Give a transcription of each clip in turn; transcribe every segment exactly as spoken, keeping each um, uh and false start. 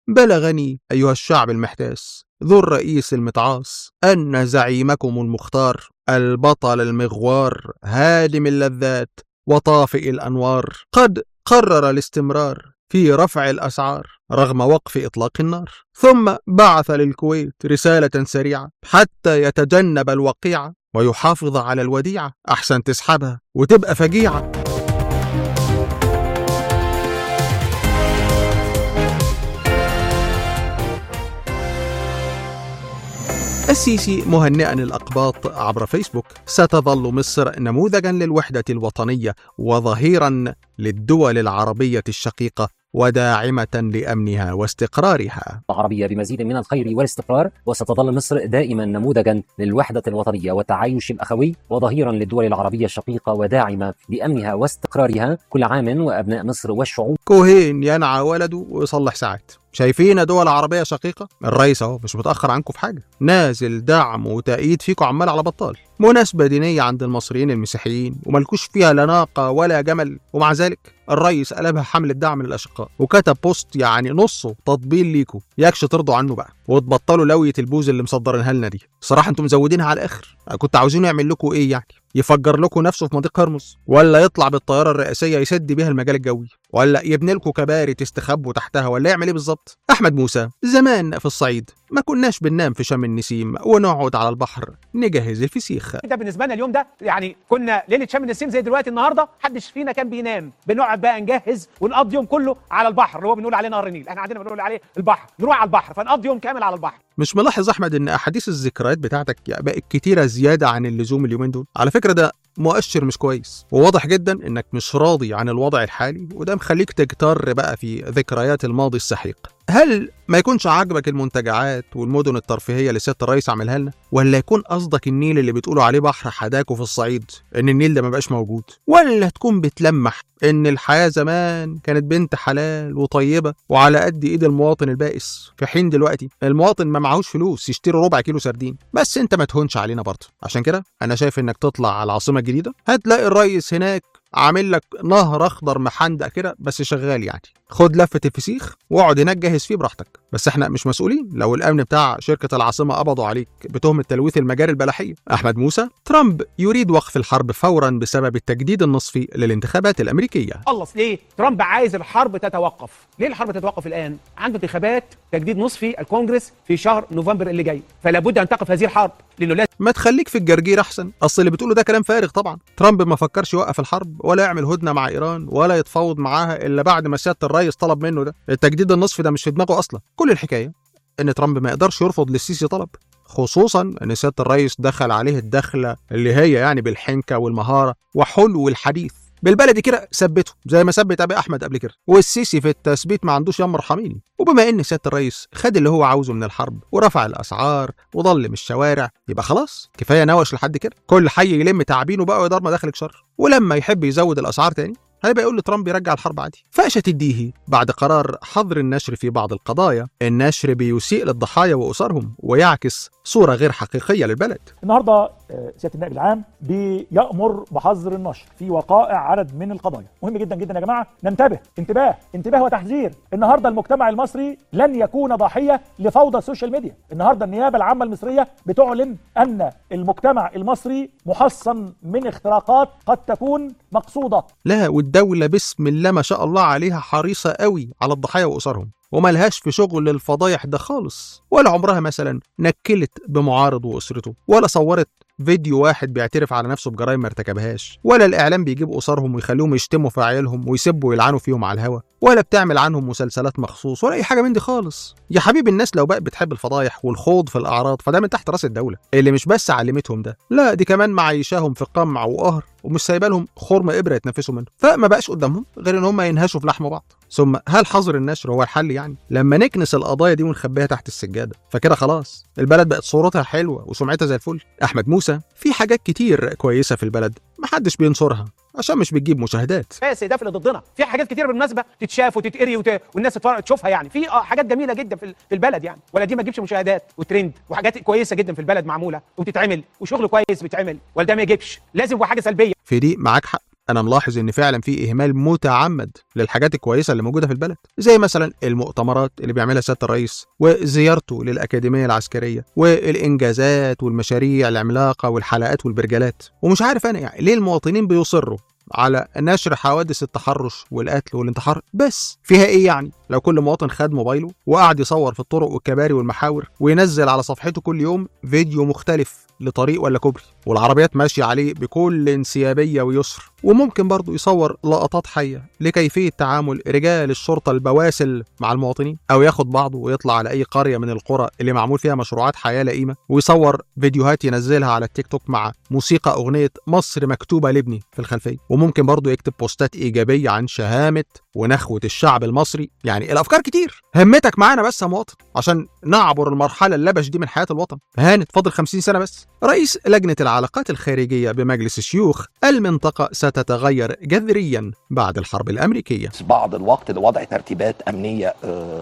بلغني أيها الشعب المحتاس ذو الرئيس المتعاص أن زعيمكم المختار البطل المغوار هادم اللذات وطافئ الأنوار قد قرر الاستمرار في رفع الأسعار رغم وقف إطلاق النار، ثم بعث للكويت رسالة سريعة حتى يتجنب الوقيعة ويحافظ على الوديعة. أحسن تسحبها وتبقى فجيعة. السيسي مهنئا الأقباط عبر فيسبوك: ستظل مصر نموذجا للوحدة الوطنية وظهيرا للدول العربية الشقيقة وداعمة لأمنها واستقرارها. العربية بمزيد من الخير والاستقرار، وستظل مصر دائما نموذجا للوحدة الوطنية والتعايش الأخوي وظهيرا للدول العربية الشقيقة وداعمة لأمنها واستقرارها. كل عام وأبناء مصر والشعوب. كوهين ينعى ولده ويصلح ساعات. شايفين دول عربية شقيقة؟ الرئيس اهو مش متأخر عنكم في حاجة، نازل دعم وتأييد فيكم عمال على بطال. مناسبة دينية عند المصريين المسيحيين وملكوش فيها لا ناقة ولا جمل، ومع ذلك الرئيس قلبها حملة دعم للأشقاء وكتب بوست يعني نصه تطبيل ليكم، يكش ترضوا عنه بقى وتبطلوا لوية البوز اللي مصدرينها لنا دي. صراحة انتم مزودينها على الآخر. كنت عاوزين يعمل لكم ايه يعني؟ يفجر لكم نفسه في مضيق هرمز، ولا يطلع بالطيارة الرئاسية يسد بيها المجال الجوي، ولا يبني لكم كباري تستخبوا تحتها، ولا يعمل ايه بالظبط؟ أحمد موسى: زمان في الصعيد ما كناش بننام في شم النسيم ونقعد على البحر نجهز الفسيخ. ده بالنسبه لنا اليوم ده يعني كنا ليله شم النسيم زي دلوقتي النهارده محدش فينا كان بينام، بنقعد بقى نجهز ونقضي يوم كله على البحر اللي هو بنقول عليه نهر النيل، احنا عندنا بنقول عليه البحر، نروح على البحر فنقضي يوم كامل على البحر. مش ملاحظ أحمد إن أحاديث الذكريات بتاعتك بقت كتيرة زيادة عن اللزوم اليومين دول؟ على فكرة ده مؤشر مش كويس، وواضح جدا إنك مش راضي عن الوضع الحالي، وده مخليك تجتر بقى في ذكريات الماضي السحيق. هل ما يكونش عاجبك المنتجعات والمدن الترفيهية اللي سيادة الرئيس عملها لنا؟ ولا يكون قصدك النيل اللي بتقولوا عليه بحر حداكوا في الصعيد إن النيل ده ما بقاش موجود؟ ولا تكون بتلمح إن الحياة زمان كانت بنت حلال وطيبة وعلى قد إيد المواطن البائس، في حين دلوقتي المواطن ما معهوش فلوس يشتري ربع كيلو سردين؟ بس أنت ما تهونش علينا برضه. عشان كده أنا شايف إنك تطلع على العاصمة الجديدة، هتلاقي الرئيس هناك عامل لك نهر اخضر محندق كده بس شغال يعني. خد لفه الفسيخ واقعد هناك جهز فيه براحتك، بس احنا مش مسؤولين لو الامن بتاع شركه العاصمه قبضوا عليك بتهمه تلويث المجاري البلحيه. احمد موسى: ترامب يريد وقف الحرب فورا بسبب التجديد النصفي للانتخابات الامريكيه. خلص ليه؟ ترامب عايز الحرب تتوقف. ليه الحرب تتوقف الان؟ عنده انتخابات تجديد نصفي الكونجرس في شهر نوفمبر اللي جاي، فلا بد ان تقف هذه الحرب لانه لازم. ما تخليك في الجرجير احسن، اصل اللي بتقوله ده كلام فارغ طبعا. ترامب ما فكرش يوقف الحرب ولا يعمل هدنه مع ايران ولا يتفاوض معاها الا بعد ما سياده الرئيس طلب منه ده. التجديد النصفي ده مش في دماغه اصلا. كل الحكايه ان ترامب ما يقدرش يرفض للسيسي طلب، خصوصا ان سياده الرئيس دخل عليه الدخله اللي هي يعني بالحنكه والمهاره وحلو الحديث. بالبلدي كده ثبته زي ما ثبت ابي احمد قبل كده، والسيسي في التثبيت ما عندوش يم ارحميني. وبما ان سياده الرئيس خد اللي هو عاوزه من الحرب ورفع الاسعار وضلم الشوارع، يبقى خلاص كفايه نوش لحد كده. كل حي يلم تعابينه بقى ويدار مداخلك شر، ولما يحب يزود الاسعار تاني هيبقى يقول لترامب يرجع الحرب عادي. فقشة الديهي بعد قرار حظر النشر في بعض القضايا: النشر بيسيء للضحايا وأسرهم ويعكس صورة غير حقيقية للبلد. النهارده سيادة النائب العام بيأمر بحظر النشر في وقائع عدد من القضايا. مهم جدا جدا يا جماعة ننتبه، انتباه انتباه وتحذير. النهارده المجتمع المصري لن يكون ضحية لفوضى السوشيال ميديا. النهارده النيابة العامة المصرية بتعلن أن المجتمع المصري محصن من اختراقات قد تكون مقصودة. لا، والدولة بسم الله ما شاء الله عليها حريصة قوي على الضحايا وأسرهم، وملهاش في شغل الفضايح ده خالص. ولا عمرها مثلا نكلت بمعارض وأسرته، ولا صورت فيديو واحد بيعترف على نفسه بجرائم ما ارتكبهاش، ولا الإعلام بيجيب أسرهم ويخليهم يشتموا في عيالهم ويسبوا ويلعنوا فيهم على الهوا، ولا بتعمل عنهم مسلسلات مخصوص ولا أي حاجة من دي خالص. يا حبيب الناس لو بقى بتحب الفضايح والخوض في الأعراض فده من تحت راس الدولة، اللي مش بس علمتهم ده، لا دي كمان معيشاهم في قمع وقهر ومش سايبه لهم خرم إبرة يتنفسوا منه. فما بقاش قدامهم غير إن هم ينهشوا في لحم بعض. ثم هل حظر النشر هو الحل يعني؟ لما نكنس القضايا دي ونخبيها تحت السجادة فكده خلاص البلد بقت صورتها حلوة وسمعتها زي الفل. أحمد موسى: في حاجات كتير كويسة في البلد محدش بينصرها عشان مش بتجيب مشاهدات. بس ده اللي ضدنا. في حاجات كتير بالمناسبه تتشاف وتتقري وت... والناس تشوفها يعني. في اه حاجات جميله جدا في البلد يعني، ولا دي ما تجيبش مشاهدات وترند، وحاجات كويسه جدا في البلد معموله وبتتعمل وشغل كويس بيتعمل، ولا ده ما يجيبش؟ لازم يبقى حاجه سلبيه. في دي معاك حق، انا ملاحظ ان فعلا في اهمال متعمد للحاجات الكويسه اللي موجوده في البلد، زي مثلا المؤتمرات اللي بيعملها سياده الرئيس وزيارته للاكاديميه العسكريه والانجازات والمشاريع العملاقه والحلقات والبرجلات. ومش عارف انا يعني ليه المواطنين بيصروا على نشر حوادث التحرش والقتل والانتحار بس. فيها ايه يعني لو كل مواطن خد موبايله وقعد يصور في الطرق والكباري والمحاور وينزل على صفحته كل يوم فيديو مختلف لطريق ولا كوبري والعربيات ماشيه عليه بكل انسيابيه ويسر، وممكن برضه يصور لقطات حيه لكيفيه تعامل رجال الشرطه البواسل مع المواطنين، او ياخد بعضه ويطلع على اي قريه من القرى اللي معمول فيها مشروعات حياه لئيمه ويصور فيديوهات ينزلها على التيك توك مع موسيقى اغنيه مصر مكتوبه لابني في الخلفيه. وممكن برضه يكتب بوستات ايجابيه عن شهامه ونخوه الشعب المصري. يعني الافكار كتير، همتك معانا بس يا مواطن عشان نعبر المرحله اللبش دي من حياه الوطن. هانت فاضل خمسين سنه بس. رئيس لجنه العلاقات الخارجيه بمجلس الشيوخ: المنطقه ستتغير جذريا بعد الحرب الامريكيه. بعض الوقت لوضع ترتيبات امنيه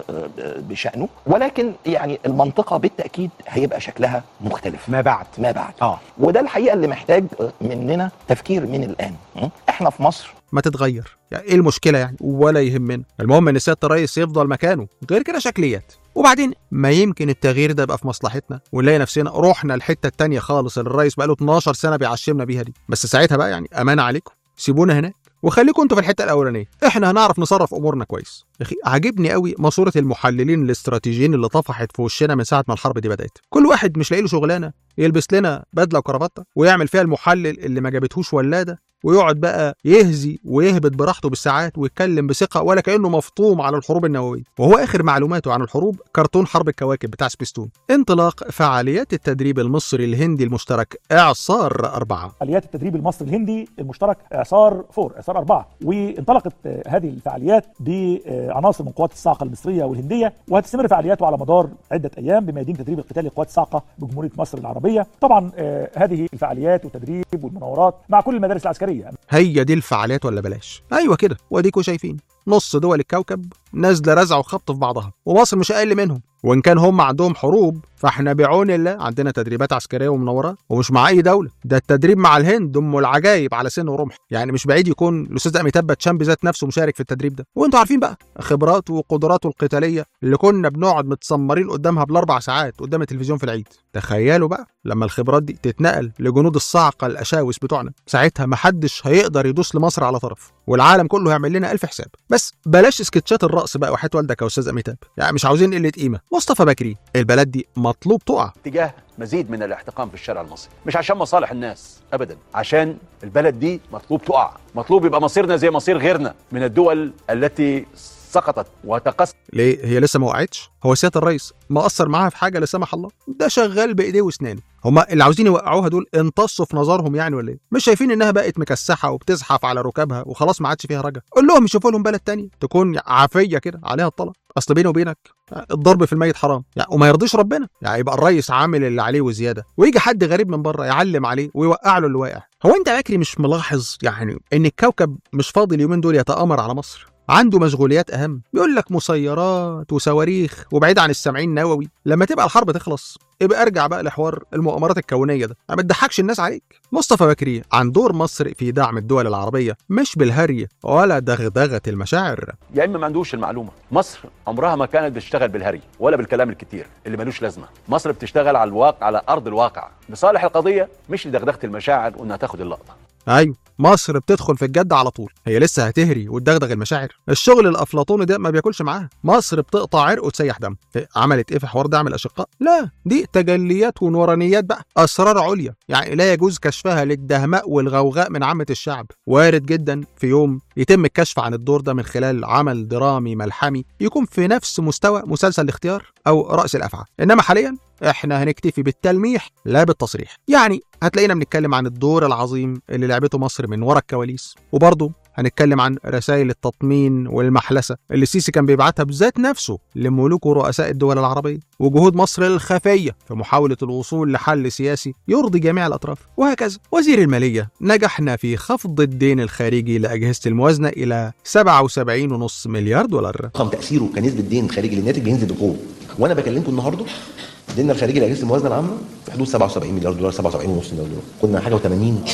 بشانه، ولكن يعني المنطقه بالتاكيد هيبقى شكلها مختلف ما بعد ما بعد اه وده الحقيقه اللي محتاج مننا تفكير من الان. احنا في مصر ما تتغير، يعني ايه المشكله يعني؟ ولا يهمنا، المهم ان سياده الرئيس يفضل مكانه، غير كده شكليات. وبعدين ما يمكن التغيير ده يبقى في مصلحتنا ونلاقي نفسنا رحنا الحته التانيه خالص اللي الرئيس بقاله اتناشر سنه بيعشمنا بيها دي. بس ساعتها بقى يعني امانه عليكم، سيبونا هناك وخليكم انتوا في الحته الاولانيه، احنا هنعرف نصرف امورنا كويس. يا اخي عاجبني قوي ماسوره المحللين الاستراتيجيين اللي طفحت في وشنا من ساعه ما الحرب دي بدات. كل واحد مش لاقي له شغلانه يلبس لنا بدله وكرافته ويعمل فيها المحلل اللي ما جابتهوش ولاده، ويقعد بقى يهزي ويهبط براحته بالساعات ويتكلم بثقه ولا كانه مفطوم على الحروب النوويه. وهو اخر معلوماته عن الحروب كرتون حرب الكواكب بتاع سبيستون. انطلاق فعاليات التدريب المصري الهندي المشترك اعصار أربعة. فعاليات التدريب المصري الهندي المشترك اعصار فور اعصار أربعة، وانطلقت هذه الفعاليات بعناصر من قوات الصاعقه المصريه والهنديه، وهتستمر فعالياته على مدار عده ايام بميادين تدريب القتالي لقوات الصاعقه بجمهوريه مصر العربيه. طبعا هذه الفعاليات والتدريب والمناورات مع كل المدارس العسكريه. هي دي الفعاليات ولا بلاش؟ ايوه كده، واديكوا شايفين نص دول الكوكب نازله رزع وخبط في بعضها، ومصر مش اقل منهم. وان كان هم عندهم حروب فاحنا بعون الله عندنا تدريبات عسكريه ومنورات، ومش مع اي دوله، ده التدريب مع الهند ام العجايب على سن ورمح. يعني مش بعيد يكون الاستاذ اميتاب باتشان بذات نفسه مشارك في التدريب ده. وانتوا عارفين بقى خبراته وقدراته القتاليه اللي كنا بنقعد متسمرين قدامها بالاربع ساعات قدام التلفزيون في العيد. تخيلوا بقى لما الخبرات دي تتنقل لجنود الصاعقه الاشاوس بتوعنا، ساعتها محدش هيقدر يدوس لمصر على طرف، والعالم كله هيعمل لنا الف حساب. بس بلاش سكتشات الرقص بقى وحياة والدك يا استاذ اميتاب، يعني مش عاوزين قله قيمه. مصطفى بكري: البلد دي مطلوب تقع. اتجاه مزيد من الاحتقان في الشارع المصري، مش عشان مصالح الناس ابدا، عشان البلد دي مطلوب تقع، مطلوب يبقى مصيرنا زي مصير غيرنا من الدول التي سقطت وتقص. ليه هي لسه ما وقعتش؟ هو سياده الرئيس مقصر معاها في حاجه لا سمح الله؟ ده شغال بايديه واسنانه. هما اللي عاوزين يوقعوها دول انتصوا في نظرهم يعني ولا ايه؟ مش شايفين انها بقت مكسحه وبتزحف على ركابها وخلاص ما عادش فيها رجا؟ قول لهم يشوفوا لهم بلد تاني تكون عافيه كده عليها الطلب. اصل بيني وبينك الضرب في الميت حرام يعني، وما يرضيش ربنا يعني يبقى الرئيس عامل اللي عليه وزياده، ويجي حد غريب من بره يعلم عليه ويوقع له اللي واقع. هو انت بكري مش ملاحظ يعني ان الكوكب مش فاضي اليومين دول يتآمر على مصر؟ عنده مشغوليات اهم، بيقول لك مسيرات وصواريخ وبعيد عن السامعين نووي. لما تبقى الحرب تخلص ابقى ارجع بقى لحوار المؤامرات الكونيه ده، ما تضحكش الناس عليك. مصطفى بكري عن دور مصر في دعم الدول العربيه مش بالهري ولا دغدغه المشاعر. يا اما ما عندوش المعلومه، مصر عمرها ما كانت بتشتغل بالهري ولا بالكلام الكتير اللي ملوش لازمه، مصر بتشتغل على الواقع، على ارض الواقع لصالح القضيه، مش لدغدغه المشاعر وانها تاخد اللقطه. ايوه مصر بتدخل في الجد على طول، هي لسه هتهري وتدغدغ المشاعر؟ الشغل الافلاطوني ده ما بياكلش معاها. مصر بتقطع عرق وتسيح دم. عملت ايه في حوار دعم الاشقاء؟ لا دي تجليات ونورانيات بقى، اسرار عليا يعني لا يجوز كشفها للدهماء والغوغاء من عامه الشعب. وارد جدا في يوم يتم الكشف عن الدور ده من خلال عمل درامي ملحمي يكون في نفس مستوى مسلسل الاختيار او رأس الافعى، انما حاليا احنا هنكتفي بالتلميح لا بالتصريح. يعني هتلاقينا بنتكلم عن الدور العظيم اللي لعبته مصر من ورا الكواليس، وبرضه هنتكلم عن رسائل التطمين والمحلسة اللي السيسي كان بيبعتها بذات نفسه لملوك ورؤساء الدول العربية، وجهود مصر الخفية في محاولة الوصول لحل سياسي يرضي جميع الأطراف، وهكذا. وزير المالية: نجحنا في خفض الدين الخارجي لأجهزة الموازنة إلى سبعة وسبعين فاصلة خمسة مليار دولار. رقم تأثيره كنسبة دين الخارجي للناتج بينزل بقوة، وأنا بكلمكم النهارده ديننا الخارجي لأجهزة الموازنة العامة في حدود سبعة وسبعين مليار دولار، سبعة وسبعين فاصلة خمسة مليار دولار. كنا حاجة و80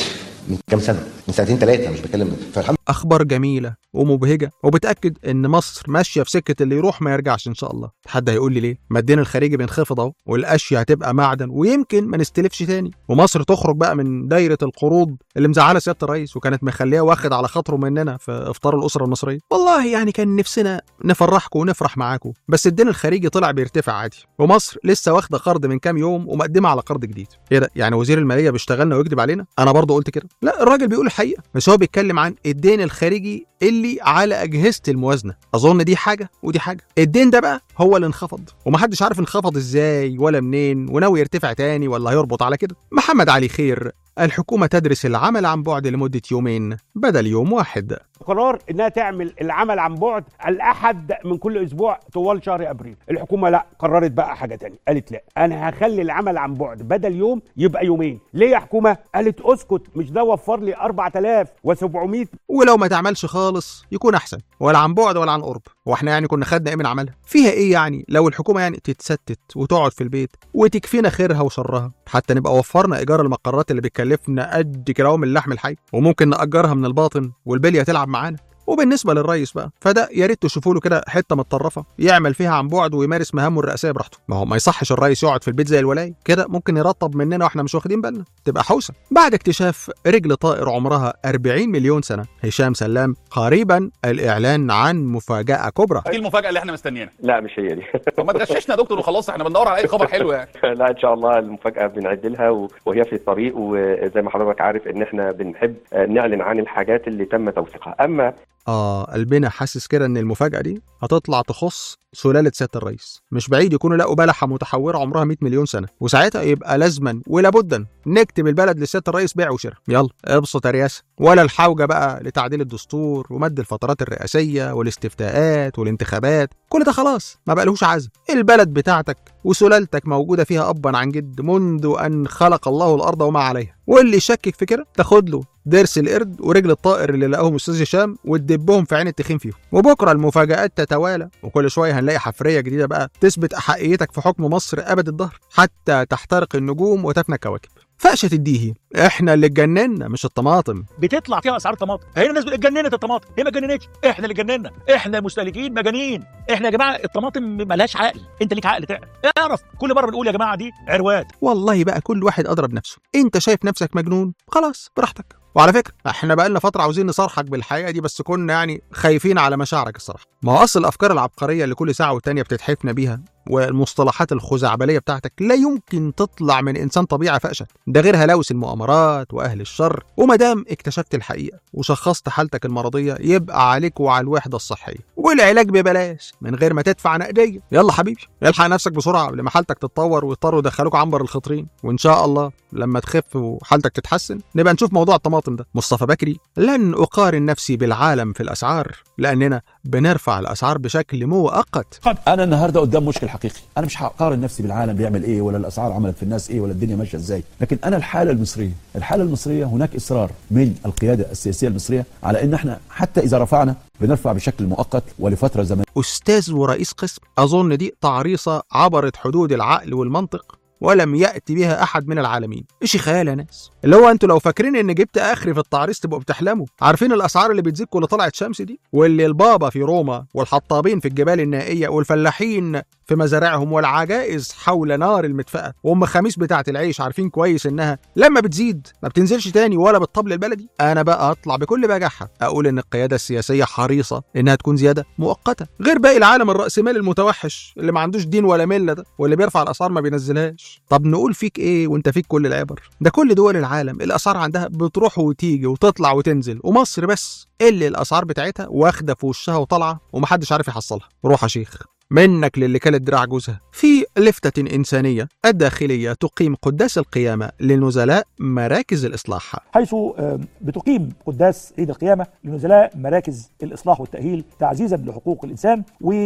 من كام سنه، من سنتين ثلاثه، مش بكلم. فالحمد اخبار جميله ومبهجه وبتاكد ان مصر ماشيه في سكه اللي يروح ما يرجعش ان شاء الله. حد هيقول لي ليه؟ ما الدين الخارجي بينخفض اهو، والاشياء هتبقى معدن ويمكن ما نستلفش تاني، ومصر تخرج بقى من دايره القروض اللي مزعله سياده الرئيس وكانت مخليه واخد على خاطره مننا في افطار الاسره المصريه. والله يعني كان نفسنا نفرحكم ونفرح معاكم، بس الدين الخارجي طلع بيرتفع عادي، ومصر لسه واخده قرض من كام يوم ومقدمه على قرض جديد. ايه ده؟ يعني وزير الماليه بيشتغلنا ويكذب علينا؟ انا برضه قلت كده؟ لا، الراجل بيقول الحقيقه، بس هو بيتكلم عن الدين الخارجي اللي على اجهزه الموازنه. اظن دي حاجه ودي حاجه. الدين ده بقى هو اللي انخفض، ومحدش عارف انخفض ازاي ولا منين، وناوي يرتفع تاني ولا هيربط على كده. محمد علي خير: الحكومة تدرس العمل عن بعد لمدة يومين بدل يوم واحد. قرار انها تعمل العمل عن بعد الاحد من كل اسبوع طوال شهر ابريل. الحكومه لا، قررت بقى حاجه تانية، قالت لا، انا هخلي العمل عن بعد بدل يوم يبقى يومين. ليه يا حكومه؟ قالت اسكت، مش ده وفر لي أربعة آلاف وسبعمية. ولو ما تعملش خالص يكون احسن، ولا عن بعد ولا عن قرب. واحنا يعني كنا خدنا ايه من عملها؟ فيها ايه يعني لو الحكومه يعني تتستت وتقعد في البيت وتكفينا خيرها وشرها، حتى نبقى وفرنا ايجار المقرات اللي بتكلفنا قد كده من اللحم الحي، وممكن نأجرها من الباطن والبليه تلعب معانا. وبالنسبه للرئيس بقى، فده يا ريت تشوفوا له كده حته متطرفه يعمل فيها عن بعد ويمارس مهامه الرئاسيه براحته. ما هو ما يصحش الرئيس يقعد في البيت زي الولايه كده، ممكن يرطب مننا واحنا مش واخدين بالنا، تبقى حوسه. بعد اكتشاف رجل طائر عمرها أربعين مليون سنه، هشام سلام: قريبا الاعلان عن مفاجاه كبرى. دي المفاجاه اللي احنا مستنيينها. لا مش هي دي. طب ما تغششنا يا دكتور وخلاص، احنا بندور على اي خبر حلو يعني. لا ان شاء الله المفاجاه بنعد لها وهي في الطريق، وزي ما حضرتك عارف ان احنا بنحب نعلن عن الحاجات اللي تم توثيقها. اما آه قلبنا حاسس كده إن المفاجأة دي هتطلع تخص سلالة سيادة الرئيس. مش بعيد يكونوا لقوا بلحة متحورة عمرها مئة مليون سنة، وساعتها يبقى لازما ولابدا نكتب البلد لسيادة الرئيس بيع وشراء. يلا ابسط يا رياسة، ولا الحوجة بقى لتعديل الدستور ومد الفترات الرئاسية والاستفتاءات والانتخابات. كل ده خلاص ما بقالهوش عزم. البلد بتاعتك وسلالتك موجودة فيها أبا عن جد منذ أن خلق الله الأرض وما عليها، واللي يشكك في كده تاخد له ضرس القرد ورجل الطائر اللي لقاهم استاذ هشام وتدبهم في عين التخين فيهم. وبكره المفاجآت تتوالى، وكل شويه هنلاقي حفريه جديده بقى تثبت احقيتك في حكم مصر ابد الدهر، حتى تحترق النجوم وتفنى الكواكب. فقشه الديهي: احنا اللي اتجننا مش الطماطم. بتطلع فيها اسعار طماطم، هنا الناس اتجننت الطماطم، هي ما اتجننتش، احنا اللي اتجننا، احنا مستهلكين مجانين. احنا يا جماعه الطماطم مالهاش عقل، انت ليك عقل تعرف اعرف. كل مره بنقول يا جماعه دي عروات. والله بقى كل واحد اضرب نفسه. انت شايف نفسك مجنون، خلاص براحتك. وعلى فكره احنا بقالنا فتره عاوزين نصارحك بالحقيقه دي، بس كنا يعني خايفين على مشاعرك الصراحه. ما هو اصل الافكار العبقريه اللي كل ساعه والتانيه بتتحفنا بيها والمصطلحات الخزعبليه بتاعتك لا يمكن تطلع من انسان طبيعي فقشه، ده غير هلاوس المؤامرات واهل الشر. وما دام اكتشفت الحقيقه وشخصت حالتك المرضيه، يبقى عليك وعلى الوحده الصحيه، والعلاج ببلاش من غير ما تدفع نقديه. يلا حبيبي الحق نفسك بسرعه قبل ما حالتك تتطور ويضطروا يدخلوك عنبر الخطرين. وان شاء الله لما تخف وحالتك تتحسن نبقى نشوف موضوع الطماطم ده. مصطفى بكري: لن اقارن نفسي بالعالم في الاسعار، لاننا بنرفع الاسعار بشكل مؤقت. انا النهارده قدام مشكل حقيقي، انا مش هقارن نفسي بالعالم بيعمل ايه ولا الاسعار عملت في الناس ايه ولا الدنيا ماشيه ازاي، لكن انا الحاله المصريه، الحاله المصريه هناك اصرار من القياده السياسيه المصريه على ان احنا حتى اذا رفعنا بنرفع بشكل مؤقت ولفتره زمنيه. استاذ ورئيس قسم، اظن دي تعريصه عبرت حدود العقل والمنطق ولم يأتي بها أحد من العالمين. إشي خيال يا ناس، اللي هو أنتوا لو فاكرين إن جبت آخري في التعريص تبقوا بتحلموا. عارفين الأسعار اللي بتزيد كل طلعت شمس دي، واللي البابا في روما والحطابين في الجبال النائية والفلاحين في مزارعهم والعجائز حول نار المدفأة وأم خميس بتاعة العيش عارفين كويس إنها لما بتزيد ما بتنزلش تاني ولا بالطبل البلدي. أنا بقى أطلع بكل بجاحة أقول إن القيادة السياسية حريصة إنها تكون زيادة مؤقتة، غير باقي العالم الرأسمالي المتوحش اللي ما عندوش دين ولا ملة ده، واللي بيرفع الأسعار ما بينزلهاش. طب نقول فيك ايه وانت فيك كل العبر ده؟ كل دول العالم الاسعار عندها بتروح وتيجي وتطلع وتنزل، ومصر بس اللي الاسعار بتاعتها واخده في وشها وطالعه ومحدش عارف يحصلها. روح يا شيخ منك للي كانت دراع جوزها. في لفتة إنسانية الداخلية تقيم قداس القيامة للنزلاء مراكز الإصلاح، حيث بتقيم قداس عيد القيامة لنزلاء مراكز الإصلاح والتأهيل تعزيزا لحقوق الإنسان.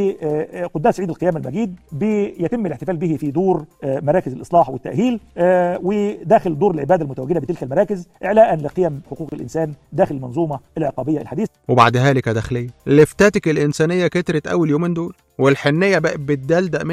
وقداس عيد القيامة المجيد بيتم الاحتفال به في دور مراكز الإصلاح والتأهيل وداخل دور العبادة المتواجدة بتلك المراكز، إعلاء لقيم حقوق الإنسان داخل المنظومة العقابية الحديثة. وبعد ذلك داخلية لفتاتك الإنسانية كترت أول يومين دول، والحنية بقت بتدلدق منك عمال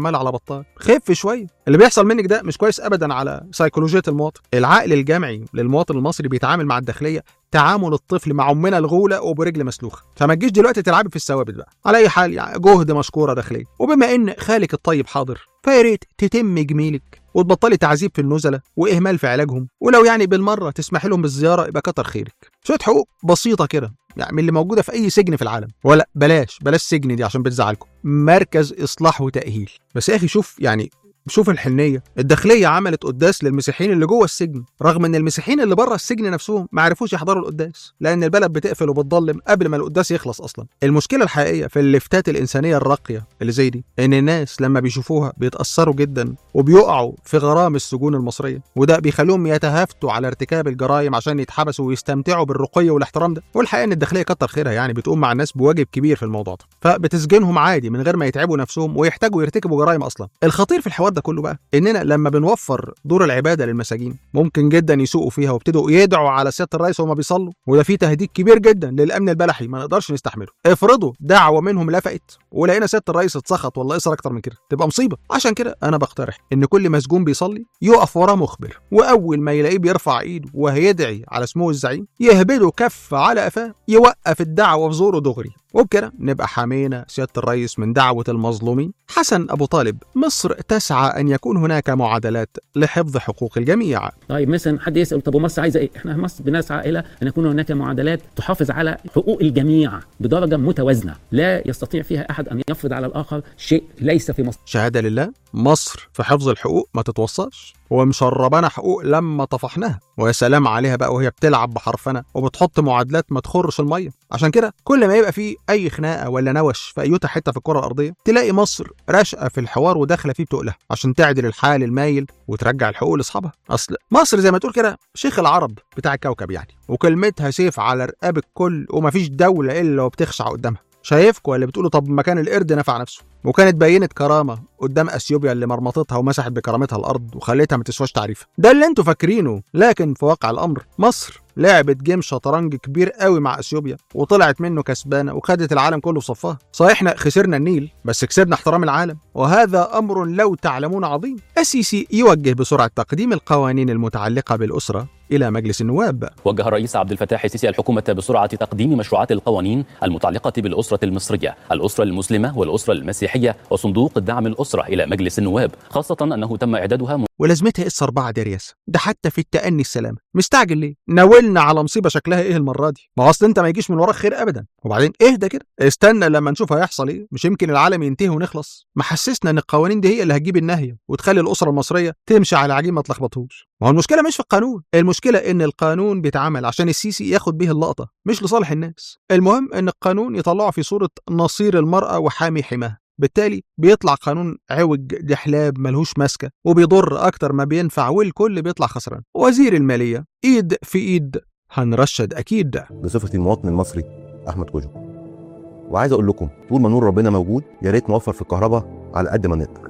عمال على بطال، خف شويه. اللي بيحصل منك ده مش كويس ابدا على سيكولوجيه المواطن. العقل الجمعي للمواطن المصري بيتعامل مع الداخليه تعامل الطفل مع امنا الغوله وبرجل مسلوخه، فما تجيش دلوقتي تلعبي في الثوابت بقى. على اي حال يعني جهد مشكوره داخليه، وبما ان خالك الطيب حاضر فيا ريت تتم جميلك وتبطلي تعذيب في النزله واهمال في علاجهم، ولو يعني بالمره تسمحي لهم بالزياره يبقى كتر خيرك. شويه حقوق بسيطه كده يعني من اللي موجوده في اي سجن في العالم، ولا بلاش بلاش سجن دي عشان بتزعلكم، مركز اصلاح وتاهيل. بس يا اخي شوف يعني شوف الحنيه، الداخليه عملت قداس للمسيحيين اللي جوه السجن، رغم ان المسيحيين اللي بره السجن نفسهم ما عرفوش يحضروا القداس لان البلد بتقفل وبتضلم قبل ما القداس يخلص اصلا. المشكله الحقيقيه في اللفتات الانسانيه الراقيه اللي زي دي ان الناس لما بيشوفوها بيتاثروا جدا وبيقعوا في غرام السجون المصريه، وده بيخليهم يتهافتوا على ارتكاب الجرائم عشان يتحبسوا ويستمتعوا بالرقي والاحترام ده. والحقيقه ان الداخليه كتر خيرها يعني بتقوم مع الناس بواجب كبير في الموضوع ده، فبتسجنهم عادي من غير ما يتعبوا نفسهم ويحتاجوا يرتكبوا جرائم اصلا. الخطير في الحوار ده كله بقى اننا لما بنوفر دور العباده للمساجين ممكن جدا يسوقوا فيها وابتدوا يدعوا على سياده الرئيس وهم بيصلوا، وده فيه تهديد كبير جدا للامن البلحي ما نقدرش نستحمله. افرضوا دعوه منهم لفقت ولقينا سياده الرئيس اتسخط ولا اصر اكتر من كده، تبقى مصيبه. عشان كده انا بقترح ان كل مسجون بيصلي يقف وراه مخبر، واول ما يلاقيه بيرفع ايده وهيدعي على سمو الزعيم يهبده كف على قفاه يوقف الدعوه في زوره دغري، وبكده نبقى حمينا سيادة الرئيس من دعوة المظلومين. حسن أبو طالب: مصر تسعى أن يكون هناك معادلات لحفظ حقوق الجميع. طيب مثلا حد يسأل طب ومصر عايزة إيه؟ إحنا مصر بنسعى إلى أن يكون هناك معادلات تحافظ على حقوق الجميع بدرجة متوازنة، لا يستطيع فيها أحد أن يفرض على الآخر شيء ليس في مصر. شهادة لله مصر في حفظ الحقوق ما تتوصاش، ومشربانا حقوق لما طفحناها، ويا سلام عليها بقى وهي بتلعب بحرفنا وبتحط معادلات ما تخرش الميه. عشان كده كل ما يبقى فيه اي خناقه ولا نوش في ايوتا حته في الكره الارضيه تلاقي مصر راشقه في الحوار وداخله فيه بتقلها عشان تعدل الحال المايل وترجع الحقوق لاصحابها. اصل مصر زي ما تقول كده شيخ العرب بتاع الكوكب يعني، وكلمتها سيف على رقاب الكل، ومفيش دوله الا وبتخشع قدامها. شايفكوا اللي بتقولوا طب مكان القرد نفع نفسه، وكانت بينت كرامه قدام اثيوبيا اللي مرمطتها ومسحت بكرامتها الارض وخليتها ما تسواش تعريفها. ده اللي انتوا فاكرينه، لكن في واقع الامر مصر لعبت جيم شطرنج كبير قوي مع اثيوبيا وطلعت منه كسبانه وخدت العالم كله في صفها. صحيح احنا خسرنا النيل بس كسبنا احترام العالم، وهذا امر لو تعلمون عظيم. السيسي يوجه بسرعه تقديم القوانين المتعلقه بالاسره إلى مجلس النواب. وجه الرئيس عبد الفتاح السيسي الحكومة بسرعة تقديم مشروعات القوانين المتعلقة بالأسرة المصرية، الأسرة المسلمة والأسرة المسيحية وصندوق الدعم الأسرة إلى مجلس النواب، خاصة أنه تم إعدادها م... ولازمتها اس أربعة دي رياسة، ده حتى في التأني السلامة. مستعجل ليه؟ ناولنا على مصيبة شكلها ايه المرة دي؟ ما اصل انت ما يجيش من وراك خير ابدا. وبعدين اهدى كده، استنى لما نشوف هيحصل ايه، مش يمكن العالم ينتهي ونخلص. محسسنا ان القوانين دي هي اللي هتجيب النهاية وتخلي الأسرة المصرية تمشي على عجين ما تلخبطهوش. ما هو المشكلة مش في القانون، المشكلة ان القانون بيتعمل عشان السيسي ياخد به اللقطة مش لصالح الناس. المهم ان القانون يطلعه في صورة نصير المرأة وحامي حماها، بالتالي بيطلع قانون عوج دحلاب ملهوش ماسكه وبيضر اكتر ما بينفع، والكل بيطلع خسران. وزير الماليه ايد في ايد هنرشد اكيد. بصفتي المواطن المصري احمد كوجو، وعايز اقول لكم طول ما نور ربنا موجود يا ريت نوفر في الكهرباء على قد ما نقدر.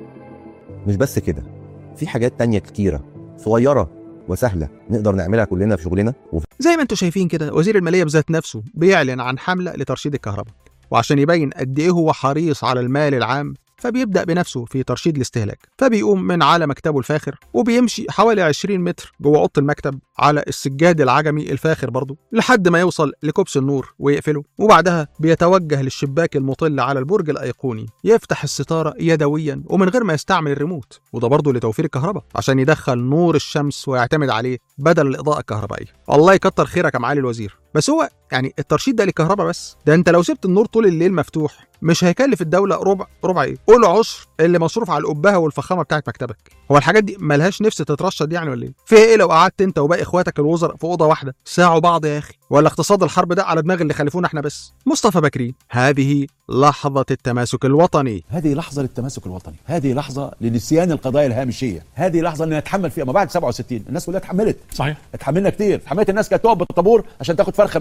مش بس كده، في حاجات تانية كتيره صغيره وسهله نقدر نعملها كلنا في شغلنا. وفي... زي ما انتم شايفين كده وزير الماليه بذات نفسه بيعلن عن حمله لترشيد الكهرباء، وعشان يبين قد ايه هو حريص على المال العام فبيبدأ بنفسه في ترشيد الاستهلاك. فبيقوم من على مكتبه الفاخر وبيمشي حوالي عشرين متر جوه اوضه المكتب على السجاد العجمي الفاخر برضه لحد ما يوصل لكوبس النور ويقفله، وبعدها بيتوجه للشباك المطل على البرج الايقوني يفتح الستاره يدويا ومن غير ما يستعمل الريموت، وده برضه لتوفير الكهرباء عشان يدخل نور الشمس ويعتمد عليه بدل الاضاءه الكهربائيه. الله يكتر خيرك يا معالي الوزير. بس هو يعني الترشيد ده للكهرباء بس، ده انت لو سبت النور طول الليل مفتوح مش هيكلف الدوله ربع ربع ايه؟ قول عشر اللي مصروف على القبهه والفخامه بتاعت مكتبك. هو الحاجات دي ملهاش نفس تترشد يعني ولا ايه؟ فيها ايه لو قعدت انت وباقي اخواتك الوزراء في اوضه واحده ساعوا بعض يا اخي؟ ولا اقتصاد الحرب ده على دماغ اللي خلفونا احنا بس؟ مصطفى بكري: هذه لحظه التماسك الوطني. هذه لحظه للتماسك الوطني، هذه لحظه لنسيان القضايا الهامشيه، هذه لحظه ان نتحمل فيها. ما بعد سبعة وستين الناس كلها اتحملت، صحيح اتحملنا كتير، اتحملت الناس كانت تقف بالطابور عشان تاخد فرخه من الجمعيه.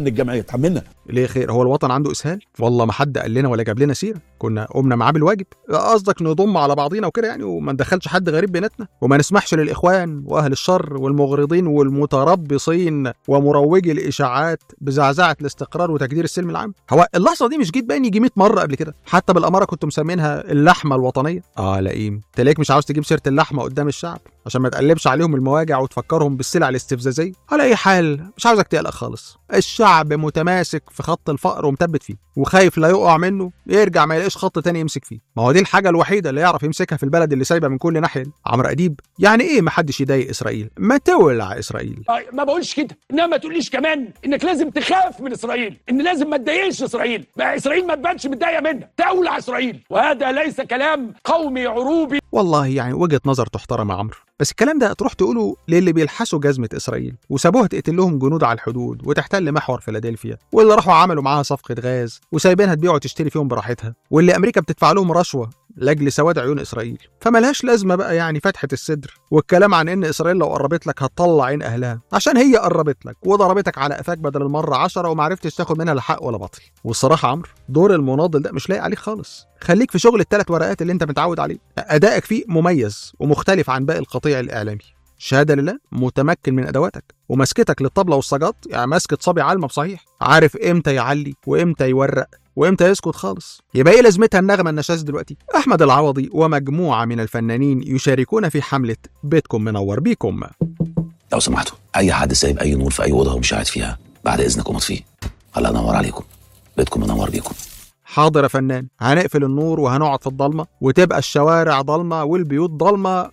يتحملنا. ليه خير؟ هو الوطن عنده اسهال؟ والله ما حد قال لنا ولا جاب لنا سيره، كنا قمنا معاه بالواجب. قصدك نضم على بعضينا وكده يعني، وما ندخلش حد غريب بيناتنا، وما نسمحش للاخوان واهل الشر والمغرضين والمتربصين ومروجي الاشاعات بزعزعه الاستقرار وتجدير السلم العام. هو اللحظه دي مش جيت باين يجي مية مره قبل كده؟ حتى بالاماره كنتم مسمينها اللحمه الوطنيه. اه لئيم، تلاقيك مش عاوز تجيب سيره اللحمه قدام الشعب عشان ما تقلبش عليهم المواجع وتفكرهم بالسلع الاستفزازيه. على اي حال مش عاوزك تقلق خالص، الشعب متماسك في خط الفقر ومثبت فيه، وخايف لا يقع منه يرجع ما يلاقيش خط تاني يمسك فيه. ما هو دي الحاجه الوحيده اللي يعرف يمسكها في البلد اللي سايبه من كل ناحيه. عمرو اديب، يعني ايه ما حدش يضايق اسرائيل؟ ما تولع اسرائيل. ما بقولش كده، انما ما تقوليش كمان انك لازم تخاف من اسرائيل، ان لازم ما تضايقش اسرائيل، ما اسرائيل ما تبانش متضايقه منها، تولع اسرائيل، وهذا ليس كلام قومي عروبي. والله يعني وجهه نظر تحترم يا عمرو، بس الكلام ده تروح تقوله للي بيلحسوا جزمه اسرائيل وسابوها تقتل لهم جنود على الحدود وتحتل محور فيلادلفيا، واللي راحوا عملوا معاها صفقه غاز وسايبينها تبيع وتشتري فيهم براحتها، واللي امريكا بتدفع لهم رشوه لاجل سواد عيون اسرائيل. فملهاش لازمه بقى يعني فتحه الصدر والكلام عن ان اسرائيل لو قربت لك هتطلع عين اهلها، عشان هي قربت لك وضربتك على قفاك بدل المره عشرة وما عرفتش تاخد منها لا حق ولا باطل. والصراحه عمرو، دور المناضل ده مش لايق عليك خالص. خليك في شغل الثلاث ورقات اللي انت متعود عليه، ادائك فيه مميز ومختلف عن باقي القطيع الاعلامي. شهاده لله متمكن من ادواتك ومسكتك للطبله والسجاط، يعني ماسكه صبي علمه بصحيح، عارف امتى يعلي وامتى يورق وامتى يسكت خالص. يبقى ايه لازمتها النغمه النشاز دلوقتي؟ احمد العوضي ومجموعه من الفنانين يشاركون في حمله بيتكم منور بيكم. لو سمحتوا اي حد سايب اي نور في اي اوضه ومش قاعد فيها بعد اذنكم اطفيه. الله ينور عليكم، بيتكم منور بيكم. حاضر يا فنان، هنقفل النور وهنقعد في الضلمه وتبقى الشوارع ضلمه والبيوت ضلمه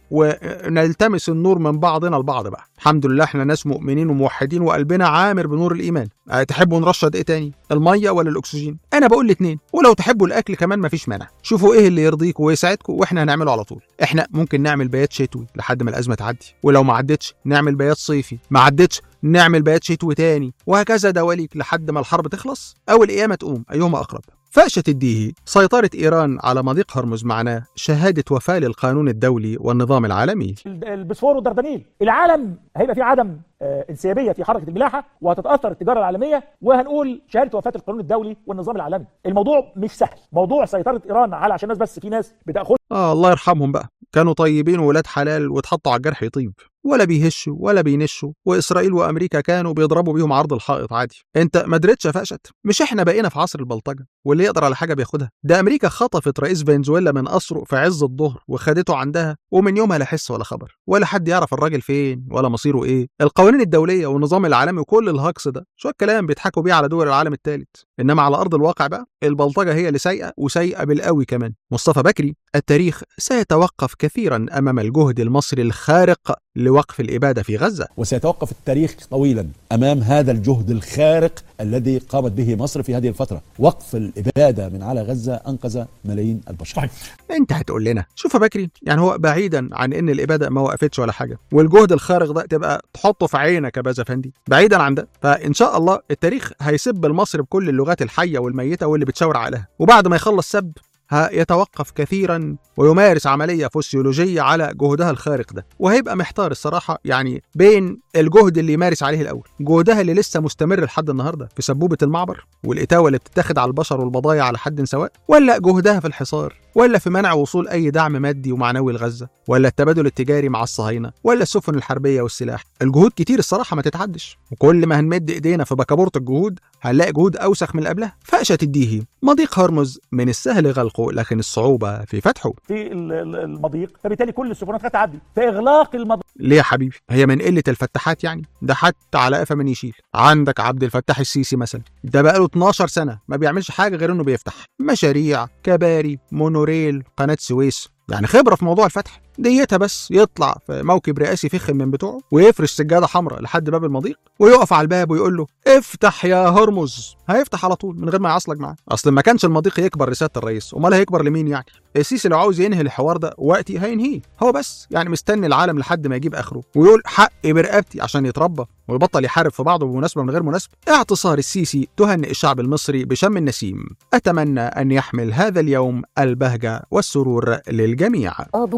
ونلتمس النور من بعضنا البعض بقى. الحمد لله احنا ناس مؤمنين وموحدين وقلبنا عامر بنور الايمان. أه تحبوا نرشد ايه تاني؟ الميه ولا الاكسجين؟ انا بقول الاثنين، ولو تحبوا الاكل كمان مفيش مانع. شوفوا ايه اللي يرضيكم ويسعدكم واحنا هنعمله على طول. احنا ممكن نعمل بيات شتوي لحد ما الازمه تعدي، ولو ما عدتش نعمل بيات صيفي، ما عدتش نعمل بيات شتوي تاني، وهكذا دواليك لحد ما الحرب تخلص او القيامه تقوم، ايهما اقرب. فأشة الديهي، سيطرة إيران على مضيق هرمز معناه شهادة وفاة للقانون الدولي والنظام العالمي. البسفور والدردنيل، العالم هيبقى في عدم آه انسيابية في حركة الملاحة وهتتأثر التجارة العالمية، وهنقول شهادة وفاة القانون الدولي والنظام العالمي. الموضوع مش سهل، موضوع سيطرة إيران على عشان الناس بس في ناس بتاخد آه الله يرحمهم بقى، كانوا طيبين وولاد حلال واتحطوا على الجرح يطيب، ولا بيهشوا ولا بينشوا، وإسرائيل وأمريكا كانوا بيضربوا بيهم عرض الحائط عادي. أنت ما درتش يا فقشت؟ مش إحنا بقينا في عصر البلطجة واللي يقدر على حاجة بياخدها؟ ده أمريكا خطفت رئيس فنزويلا من قصره في عز الظهر وخدته عندها، ومن يومها لا حس ولا خبر، ولا حد يعرف الراجل فين ولا مصيره إيه. القوانين الدولية والنظام العالمي وكل الهجص ده شوية كلام بيضحكوا بيه على دول العالم الثالث، إنما على أرض الواقع بقى البلطجة هي اللي سايقة وسايقة بالقوي كمان. مصطفى بكري، التاريخ سيتوقف كثيرا أمام الجهد المصري الخارق لوقف الإبادة في غزة، وسيتوقف التاريخ طويلا أمام هذا الجهد الخارق الذي قامت به مصر في هذه الفترة. وقف الإبادة من على غزة أنقذ ملايين البشر. أنت هتقول لنا شوف يا بكري، يعني هو بعيدا عن إن الإبادة ما وقفتش ولا حاجة والجهد الخارق ده تبقى تحطه في عينك يا باز أفندي، بعيدا عن ده فإن شاء الله التاريخ هيسب المصري بكل اللغات الحية والميتة واللي بتشاور عقلها، وبعد ما يخلص سب هيتوقف كثيرا ويمارس عملية فسيولوجية على جهدها الخارق ده، وهيبقى محتار الصراحة يعني بين الجهد اللي يمارس عليه الأول، جهدها اللي لسه مستمر لحد النهاردة في سبوبة المعبر والإتاوة اللي بتتاخد على البشر والبضايع على حد سواء، ولا جهدها في الحصار، ولا في منع وصول أي دعم مادي ومعنوي لغزة، ولا التبادل التجاري مع الصهاينة، ولا السفن الحربية والسلاح. الجهود كتير الصراحة ما تتعدش، وكل ما هنمد إيدينا في بكابورت الجهود هنلاقي جهود أوسخ من اللي قبلها. فأشة الديهي، مضيق هرمز من السهل غلقه لكن الصعوبة في فتحه. في المضيق، فبالتالي كل السفنات هتعدي، فإغلاق المضيق. ليه يا حبيبي؟ هي من قلة الفتاحات يعني؟ ده حتى على قفا من يشيل. عندك عبد الفتاح السيسي مثلا، ده بقاله اتناشر سنة ما بيعملش حاجة غير إنه بيفتح مشاريع، كباري، مونوريل، قناة سويس، يعني خبرة في موضوع الفتح. ديتها بس يطلع في موكب رئاسي فخم من بتوعه ويفرش سجادة حمراء لحد باب المضيق ويقف على الباب ويقول له افتح يا هرمز، هيفتح على طول من غير ما يعصلك معاه. اصل ما كانش المضيق يكبر رسالة الرئيس، امال هيكبر لمين يعني؟ السيسي لو عاوز ينهي الحوار ده وقتي هينهيه، هو بس يعني مستني العالم لحد ما يجيب اخره ويقول حقي برقبتي عشان يتربى ويبطل يحارب في بعضه بمناسبة من غير مناسبة. اعتصار السيسي تهنئ الشعب المصري بشم النسيم. أتمنى أن يحمل هذا اليوم البهجة والسرور للجميع. بمناسبة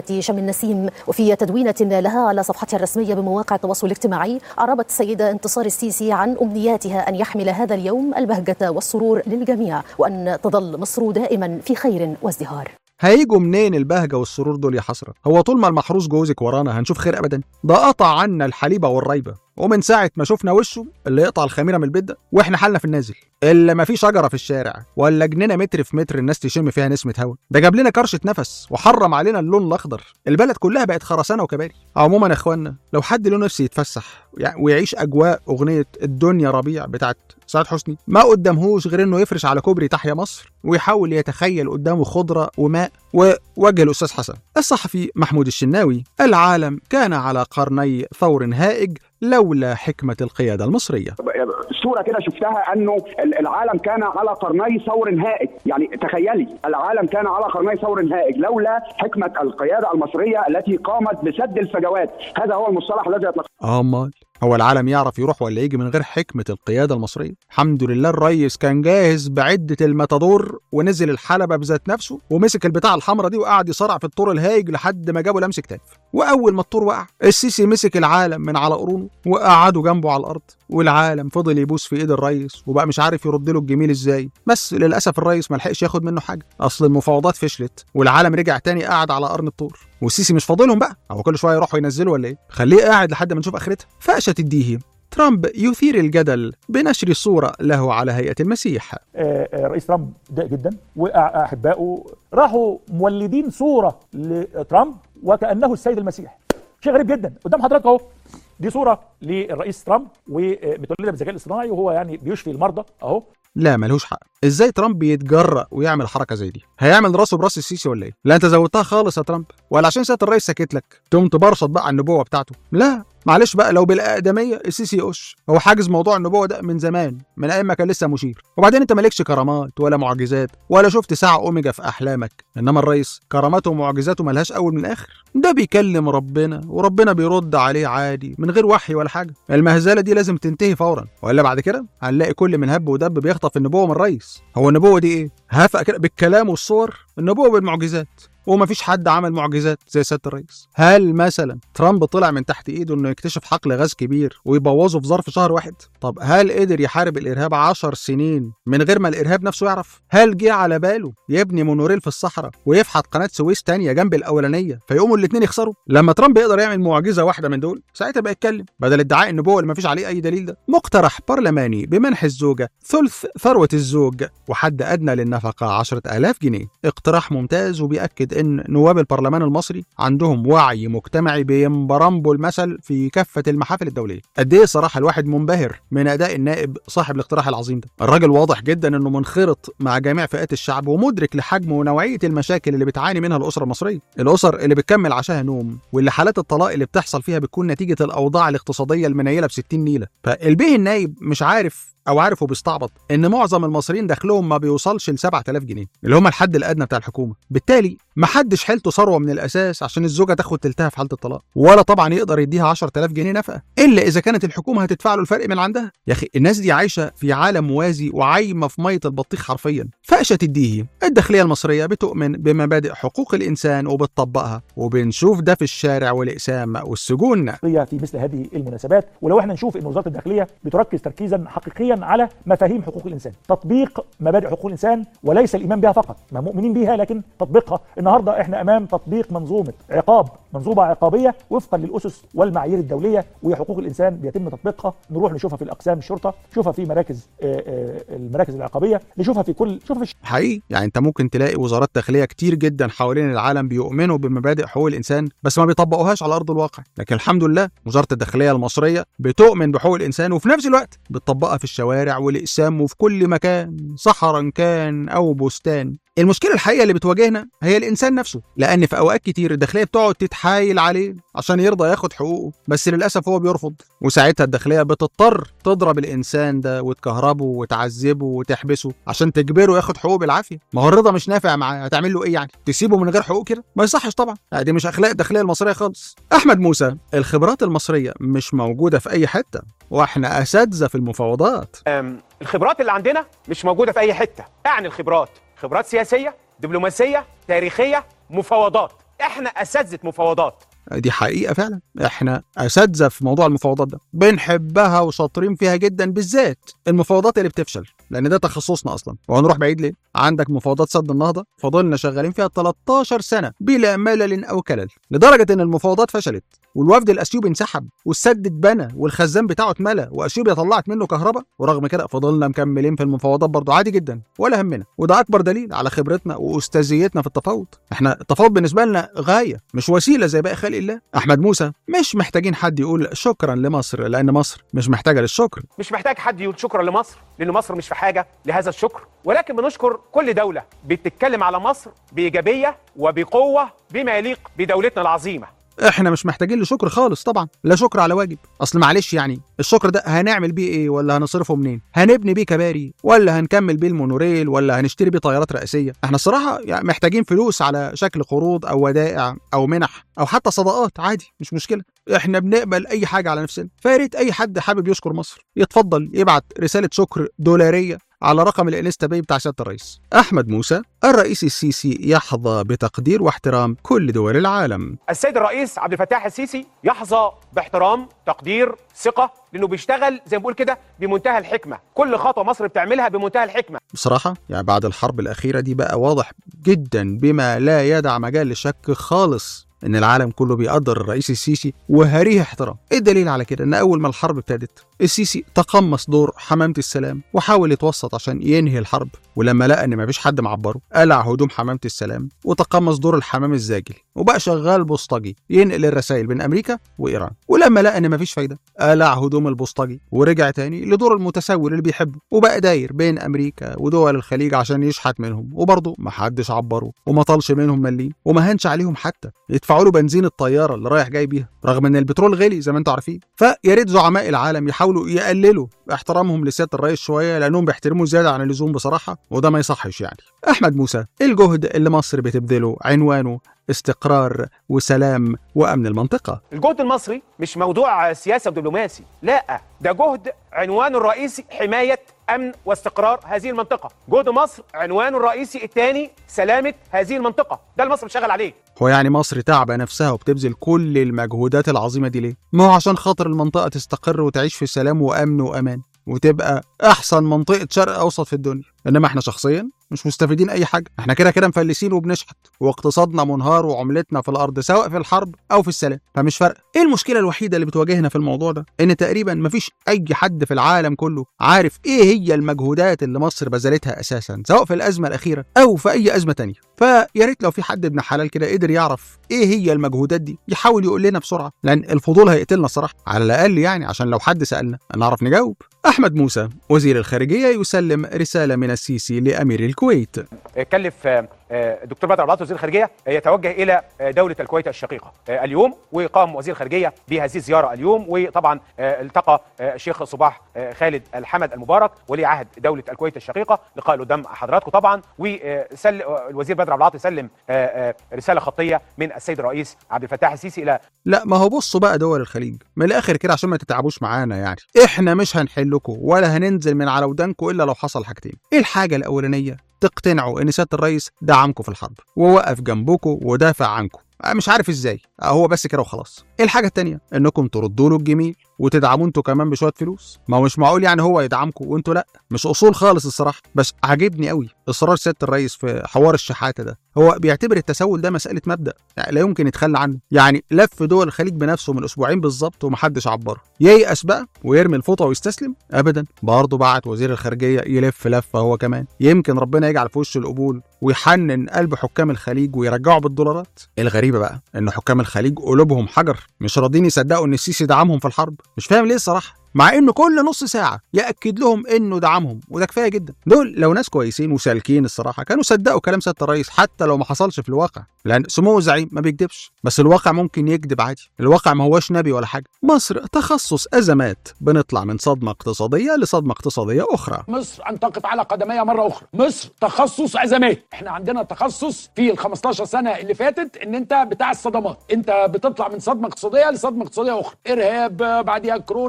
السيدة شم النسيم. وفي تدوينة لها على صفحتها الرسمية بمواقع التواصل الاجتماعي عربت السيدة انتصار السيسي عن أمنياتها أن يحمل هذا اليوم البهجة والسرور للجميع، وأن تظل مصر دائما في خير وازدهار. هيجوا منين البهجة والسرور دول يا حسرة؟ هو طول ما المحروس جوزك ورانا هنشوف خير أبدا؟ ده قطع عنا الحليبة والريبة، ومن ساعة ما شفنا وشه اللي يقطع الخميرة من البيت ده واحنا حالنا في النازل، اللي ما في شجرة في الشارع ولا جنينة متر في متر الناس تشم فيها نسمة هوا، ده جاب لنا كرشة نفس وحرم علينا اللون الأخضر، البلد كلها بقت خرسانة وكباري. عموما يا اخوانا، لو حد له نفسه يتفسح ويعيش أجواء أغنية الدنيا ربيع بتاعت سعاد حسني، ما قدامهوش غير انه يفرش على كوبري تحيا مصر ويحاول يتخيل قدامه خضرة وماء. ووجه الأستاذ حسن الصحفي محمود الشناوي: العالم كان على قرني ثور هائج لولا حكمة القيادة المصرية. صورة كده شفتها أنه العالم كان على قرني ثور هائج، يعني تخيلي العالم كان على قرني ثور هائج لولا حكمة القيادة المصرية التي قامت بسد الفجوات. هذا هو المصطلح الذي يطلق. أمال هو العالم يعرف يروح ولا يجي من غير حكمة القيادة المصرية؟ الحمد لله الرئيس كان جاهز بعدة الماتادور ونزل الحلبة بذات نفسه ومسك البتاع الحمراء دي وقعد يصارع في الطور الهايج لحد ما جابه لمس كتاف. وأول ما الطور وقع السيسي مسك العالم من على قرونه وقعده جنبه على الأرض، والعالم فضل يبوس في إيد الرئيس وبقى مش عارف يرد له الجميل إزاي. بس للأسف الرئيس ملحقش ياخد منه حاجة، أصل المفاوضات فشلت والعالم رجع تاني قاعد على قرن الطور، والسيسي مش فاضلهم بقى، هو كل شوية يروحوا ينزلوا ولا إيه؟ خليه قاعد لحد ما نشوف آخرتها. فقشة الديهي: ترامب يثير الجدل بنشر صورة له على هيئة المسيح. رئيس ترامب ضايق جدا وأحبائه راحوا مولدين صورة لترامب وكأنه السيد المسيح. شيء غريب جدا قدام حضرتك اهو. دي صورة للرئيس ترامب ومتولدة بالذكاء الاصطناعي وهو يعني بيشفي المرضى اهو. لا ملهوش حق، ازاي ترامب يتجرأ ويعمل حركه زي دي؟ هيعمل راسه براس السيسي ولا ايه؟ لا انت زودتها خالص يا ترامب، ولا عشان سياده الرئيس ساكت لك تقوم تبرشط بقى على النبوه بتاعته؟ لا معلش بقى، لو بالاقدميه السيسي يقش، هو حاجز موضوع النبوه ده من زمان، من ايام ما كان لسه مشير. وبعدين انت مالكش كرامات ولا معجزات ولا شفت ساعه اوميجا في احلامك، انما الرئيس كراماته ومعجزاته ملهاش اول من اخر، ده بيكلم ربنا وربنا بيرد عليه عادي من غير وحي ولا حاجه. المهزله دي لازم تنتهي فورا، والا بعد كده هنلاقي كل من هب ودب بيخطف النبوه من الرئيس. هو النبوه دي ايه؟ هفق كده بالكلام والصور؟ النبوه بالمعجزات، ومفيش حد عمل معجزات زي سياده الرئيس. هل مثلا ترامب طلع من تحت ايده انه يكتشف حقل غاز كبير ويبوظه في ظرف شهر واحد؟ طب هل قدر يحارب الارهاب عشر سنين من غير ما الارهاب نفسه يعرف؟ هل جه على باله يبني مونوريل في الصحراء ويفحط قناه سويس تانية جنب الاولانيه فيقوموا الاثنين يخسروا؟ لما ترامب يقدر يعمل معجزه واحده من دول ساعتها بقى يتكلم، بدل ادعاء النبوه اللي مفيش عليه اي دليل ده. مقترح برلماني بمنح الزوجه ثلث ثروه الزوج وحد ادنى للنفقه عشرة آلاف جنيه. اقتراح ممتاز وبيأكد ان نواب البرلمان المصري عندهم وعي مجتمعي بينبرمبوا المثل في كافه المحافل الدوليه. قد ايه صراحه الواحد منبهر من اداء النائب صاحب الاقتراح العظيم ده. الراجل واضح جدا انه منخرط مع جميع فئات الشعب ومدرك لحجم ونوعيه المشاكل اللي بتعاني منها الاسره المصريه، الاسر اللي بتكمل عشاها نوم، واللي حالات الطلاق اللي بتحصل فيها بتكون نتيجه الاوضاع الاقتصاديه المنيله ب ستين نيله. فالبيه النايب مش عارف او عارف وبيستعبط ان معظم المصريين دخلهم ما بيوصلش ل سبعة آلاف جنيه اللي هم الحد الادنى بتاع الحكومه، بالتالي ما حدش حيلته ثروه من الاساس عشان الزوجه تاخد تلتها في حاله الطلاق، ولا طبعا يقدر يديها عشرة آلاف جنيه نفقه الا اذا كانت الحكومه هتدفع له الفرق من عندها. يا اخي الناس دي عايشه في عالم موازي وعايمه في ميه البطيخ حرفيا. فقشه الديهي: الداخليه المصريه بتؤمن بمبادئ حقوق الانسان وبتطبقها، وبنشوف ده في الشارع والاقسام والسجون. في مثل هذه المناسبات، ولو احنا نشوف ان وزاره الداخليه بتركز تركيزا حقيقيا على مفاهيم حقوق الانسان، تطبيق مبادئ حقوق الانسان وليس الايمان بها فقط، ما مؤمنين بها لكن تطبيقها. النهارده احنا امام تطبيق منظومه عقاب، منظومه عقابيه وفقا للاسس والمعايير الدوليه، وهي حقوق الانسان بيتم تطبيقها. نروح نشوفها في الاقسام الشرطه، نشوفها في مراكز آآ آآ المراكز العقابيه، نشوفها في كل شوفها في حقيقي. يعني انت ممكن تلاقي وزارات داخليه كتير جدا حوالين العالم بيؤمنوا بمبادئ حقوق الانسان بس ما بيطبقوهاش على ارض الواقع، لكن الحمد لله وزاره الداخليه المصريه بتؤمن بحقوق الانسان وفي نفس الوقت بتطبقها في الشوارع والاقسام وفي كل مكان، صحراء كان او بستان. المشكله الحقيقيه اللي بتواجهنا هي الانسان نفسه، لان في اوقات كتير الداخليه بتقعد تتحايل عليه عشان يرضى ياخد حقوقه، بس للاسف هو بيرفض، وساعتها الداخليه بتضطر تضرب الانسان ده وتكهربه وتعذبه وتحبسه عشان تجبره ياخد حقوقه بالعافيه. ما هو الرضا مش نافع معاه، هتعمل له ايه يعني؟ تسيبه من غير حقوق كده؟ ما يصحش طبعا، دي مش اخلاق الداخليه المصريه خالص. احمد موسى: الخبرات المصريه مش موجوده في اي حته واحنا اساتذه في المفاوضات. الخبرات اللي عندنا مش موجوده في اي حته، يعني الخبرات خبرات سياسيه، دبلوماسيه، تاريخيه، مفاوضات. احنا اساتذه مفاوضات. دي حقيقة فعلا، احنا اساتذة في موضوع المفاوضات ده، بنحبها وشاطرين فيها جدا، بالذات المفاوضات اللي بتفشل، لان ده تخصصنا اصلا. وهنروح بعيد ليه؟ عندك مفاوضات سد النهضة فضلنا شغالين فيها تلتاشر سنة بلا ملل او كلل، لدرجة ان المفاوضات فشلت والوفد الاثيوبي انسحب والسد اتبنى والخزان بتاعه اتملى واثيوبيا طلعت منه كهرباء، ورغم كده فضلنا مكملين في المفاوضات برضه عادي جدا ولا همنا. وده اكبر دليل على خبرتنا واستاذيتنا في التفاوض. احنا التفاوض بالنسبة لنا غاية مش وسيلة زي باقي خلق الله. احمد موسى، مش محتاجين حد يقول شكرا لمصر لان مصر مش محتاجة للشكر. مش محتاج حد يقول شكرا لمصر لان مصر مش في حاجة لهذا الشكر، ولكن بنشكر كل دولة بتتكلم على مصر بإيجابية وبقوة بما يليق بدولتنا العظيمة. احنا مش محتاجين لشكر خالص طبعا، لا شكر على واجب. اصل معلش يعني الشكر ده هنعمل بيه ايه ولا هنصرفه منين؟ هنبني بيه كباري ولا هنكمل بيه المونوريل ولا هنشتري بيه طيارات رئاسيه؟ احنا الصراحه يعني محتاجين فلوس على شكل قروض او ودائع او منح او حتى صدقات، عادي مش مشكله. احنا بنقبل اي حاجه على نفسنا. فيا ريت اي حد حابب يشكر مصر يتفضل يبعت رساله شكر دولاريه على رقم الانستا باي بتاع سيادة الرئيس. أحمد موسى، الرئيس السيسي يحظى بتقدير واحترام كل دول العالم. السيد الرئيس عبد الفتاح السيسي يحظى باحترام، تقدير، ثقة، لأنه بيشتغل زي ما بقول كده بمنتهى الحكمة. كل خطوة مصر بتعملها بمنتهى الحكمة. بصراحة يعني بعد الحرب الأخيرة دي بقى واضح جدا بما لا يدع مجال للشك خالص إن العالم كله بيقدر الرئيس السيسي وهريه احترام. إيه الدليل على كده؟ إن أول ما الحرب ابتدت السيسي تقمص دور حمامة السلام وحاول يتوسط عشان ينهي الحرب، ولما لقى إن مفيش حد معبره قلع هدوم حمامة السلام وتقمص دور الحمام الزاجل وبقى شغال بوسطجي ينقل الرسائل بين أمريكا وإيران، ولما لقى إن مفيش فايدة قلع هدوم البوسطجي ورجع تاني لدور المتسول اللي بيحبه وبقى داير بين أمريكا ودول الخليج عشان يشحت منهم، وبرضه محدش عبره وما طالش منهم مليم وما هنش عليهم حتى يدفعوا له بنزين الطياره اللي رايح جاي بيها رغم ان البترول غالي زي ما انتم عارفين. فيا ريت زعماء العالم يحاولوا يقللوا احترامهم لسياده الرئيس شويه لانهم بيحترموه زياده عن اللزوم بصراحه، وده ما يصحش يعني. احمد موسى، الجهد اللي مصر بتبذله عنوانه استقرار وسلام وامن المنطقه. الجهد المصري مش موضوع سياسه ودبلوماسي، لا، ده جهد عنوانه الرئيسي حمايه امن واستقرار هذه المنطقه. جهد مصر عنوانه الرئيسي الثاني سلامه هذه المنطقه، ده اللي مصر بتشتغل عليه. هو يعني مصر تعبى نفسها وبتبذل كل المجهودات العظيمه دي ليه؟ ما هو عشان خاطر المنطقه تستقر وتعيش في سلام وامن وامان وتبقى احسن منطقه شرق اوسط في الدنيا. انما احنا شخصيا مش مستفيدين اي حاجه، احنا كده كده مفلسين وبنشحت واقتصادنا منهار وعملتنا في الارض سواء في الحرب او في السلام، فمش فارقه. ايه المشكله الوحيده اللي بتواجهنا في الموضوع ده؟ ان تقريبا مفيش اي حد في العالم كله عارف ايه هي المجهودات اللي مصر بذلتها اساسا سواء في الازمه الاخيره او في اي ازمه تانية. فيا ريت لو في حد ابن حلال كده قدر يعرف ايه هي المجهودات دي يحاول يقول لنا بسرعه، لان الفضول هيقتلنا الصراحه على الاقل يعني، عشان لو حد سالنا نعرف نجاوب. احمد موسى، وزير الخارجيه، يسلم رساله من السيسي لامير الكويت. كلف الدكتور بدر عبد وزير الخارجيه يتوجه الى دوله الكويت الشقيقه اليوم، وقام وزير الخارجيه بهذه الزياره اليوم، وطبعا التقى الشيخ صباح خالد الحمد المبارك ولي عهد دوله الكويت الشقيقه، لقاء قدام حضراتكم طبعا. وسل الوزير بدر عبد العاطي سلم رساله خطيه من السيد الرئيس عبد الفتاح السيسي الى لا ما هو بصوا بقى دول الخليج من الاخر كده عشان ما تتعبوش معانا يعني، احنا مش هنحلكم ولا هننزل من على ودانكم الا لو حصل حاجتين. ايه الحاجه الاولانيه؟ تقتنعوا ان سياده الرئيس دعمكم في الحرب ووقف جنبكم ودافع عنكم، مش عارف ازاي، هو بس كده وخلاص. الحاجه الثانيه انكم تردوا له الجميل وتدعموا انتوا كمان بشويه فلوس. ما هو مش معقول يعني هو يدعمكم وانتوا لا، مش اصول خالص الصراحه. بس عاجبني قوي اصرار سياده الرئيس في حوار الشحاته ده، هو بيعتبر التسول ده مساله مبدا يعني لا يمكن يتخلى عنه. يعني لف دول الخليج بنفسه من اسبوعين بالظبط ومحدش عبره، ييأس بقى ويرمي الفوطه ويستسلم؟ ابدا، برضه بعت وزير الخارجيه يلف لفه هو كمان، يمكن ربنا يجعل في وش القبول ويحنن قلب حكام الخليج ويرجعوا بالدولارات. الغريبه بقى ان حكام الخليج قلوبهم حجر، مش راضيين يصدقوا ان السيسي دعمهم في الحرب. مش فاهم ليه الصراحه، مع انه كل نص ساعه ياكد لهم انه دعمهم، وده كفايه جدا. دول لو ناس كويسين وسالكين الصراحه كانوا صدقوا كلام سياده الرئيس حتى لو ما حصلش في الواقع، لان سمو الزعيم ما بيكذبش، بس الواقع ممكن يكذب عادي. الواقع ما هوش نبي ولا حاجه. مصر تخصص ازمات، بنطلع من صدمه اقتصاديه لصدمه اقتصاديه اخرى. مصر ان تقف على قدميها مره اخرى. مصر تخصص ازمات، احنا عندنا تخصص في ال خمستاشر سنه اللي فاتت ان انت بتاع الصدمات، انت بتطلع من صدمه اقتصاديه لصدمه اقتصاديه اخرى، ارهاب، بعديها كورونا، بعديها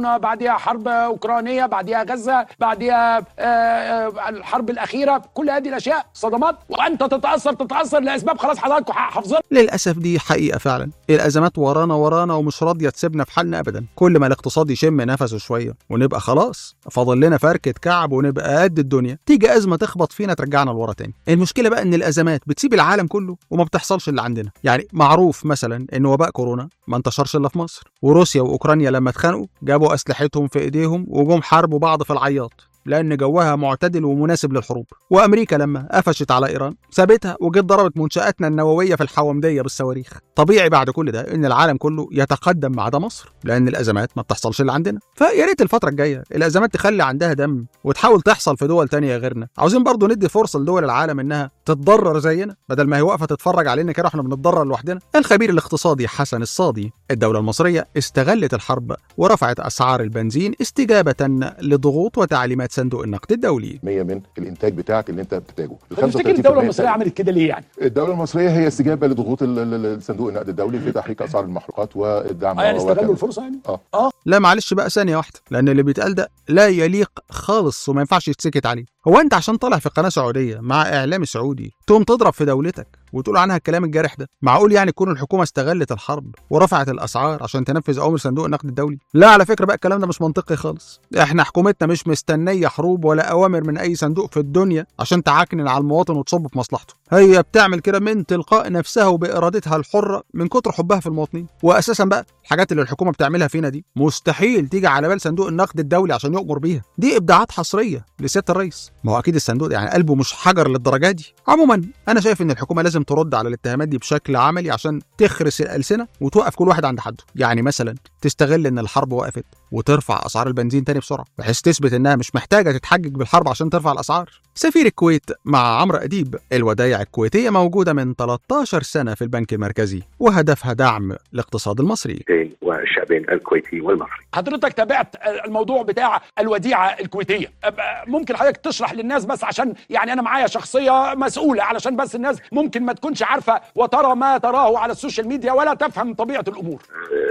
بعديها حرب اوكرانيه، بعديها غزه، بعديها آه، آه، الحرب الاخيره، كل هذه الاشياء صدمات، وانت تتاثر تتاثر لاسباب خلاص حضراتكم حافظينها. للاسف دي حقيقه فعلا، الازمات ورانا ورانا ومش راضيه تسيبنا في حالنا ابدا. كل ما الاقتصاد يشم نفسه شويه ونبقى خلاص فاضل لنا فركه كعب ونبقى قد الدنيا، تيجي ازمه تخبط فينا ترجعنا لورا تاني. المشكله بقى ان الازمات بتسيب العالم كله وما بتحصلش اللي عندنا. يعني معروف مثلا ان وباء كورونا ما انتشرش الا في مصر، وروسيا واوكرانيا لما اتخانقوا جابوا اسلحتهم في ايديهم وجم حاربوا بعض في العياط لأن جوها معتدل ومناسب للحروب. وأمريكا لما قفشت على إيران سابتها وجت ضربت منشآتنا النووية في الحومدية بالصواريخ. طبيعي بعد كل ده إن العالم كله يتقدم ما عدا مصر، لأن الأزمات ما بتحصلش اللي عندنا. فيا ريت الفترة الجاية الأزمات تخلي عندها دم وتحاول تحصل في دول تانية غيرنا. عاوزين برضو ندي فرصة لدول العالم إنها تتضرر زينا بدل ما هي واقفة تتفرج علينا كده واحنا بنتضرر لوحدنا. الخبير الاقتصادي حسن الصادي: الدولة المصرية استغلت الحرب ورفعت أسعار البنزين استجابة لضغوط وتعليمات صندوق النقد الدولي. مية من الانتاج بتاعك اللي انت بتحتاجه. تفتكر الدوله المصريه عملت كده ليه يعني؟ الدوله المصريه هي استجابه لضغوط صندوق النقد الدولي في تحريك اسعار المحروقات والدعم. اه يعني استغلوا الفرصه يعني؟ اه اه لا معلش بقى ثانيه واحده، لان اللي بيتقال ده لا يليق خالص وما ينفعش يتسكت عليه. هو انت عشان طالع في قناه سعوديه مع اعلام سعودي تقوم تضرب في دولتك وتقول عنها الكلام الجارح ده؟ معقول يعني تكون الحكومه استغلت الحرب ورفعت الاسعار عشان تنفذ اوامر صندوق النقد الدولي؟ لا على فكره بقى الكلام ده مش منطقي خالص. احنا حكومتنا مش مستنيه حروب ولا اوامر من اي صندوق في الدنيا عشان تعكنن على المواطن وتصب في مصلحته. هي بتعمل كده من تلقاء نفسها وبارادتها الحره من كتر حبها في المواطنين. واساسا بقى الحاجات اللي الحكومه بتعملها فينا دي مستحيل تيجي على بال صندوق النقد الدولي عشان يؤمر بيها. دي ابداعات حصريه لسياده الرئيس. ما هو اكيد الصندوق ده يعني قلبه مش حجر للدرجه دي. عموما انا شايف ان الحكومه لازم ترد على الاتهامات دي بشكل عملي عشان تخرس الالسنه وتوقف كل واحد عند حده. يعني مثلا تستغل ان الحرب وقفت وترفع اسعار البنزين تاني بسرعه بحيث تثبت انها مش محتاجه تتحجج بالحرب عشان ترفع الاسعار. سفير الكويت مع عمرو اديب: الودائع الكويتيه موجوده من ثلاثة عشر سنه في البنك المركزي وهدفها دعم الاقتصاد المصري والشعبين الكويتي والمصري. حضرتك تابعت الموضوع بتاع الوديعه الكويتيه، ممكن حضرتك تشرح للناس بس عشان يعني انا معايا شخصيه مسؤوله علشان بس الناس ممكن ما تكونش عارفه وترى ما تراه على السوشيال ميديا ولا تفهم طبيعه الامور.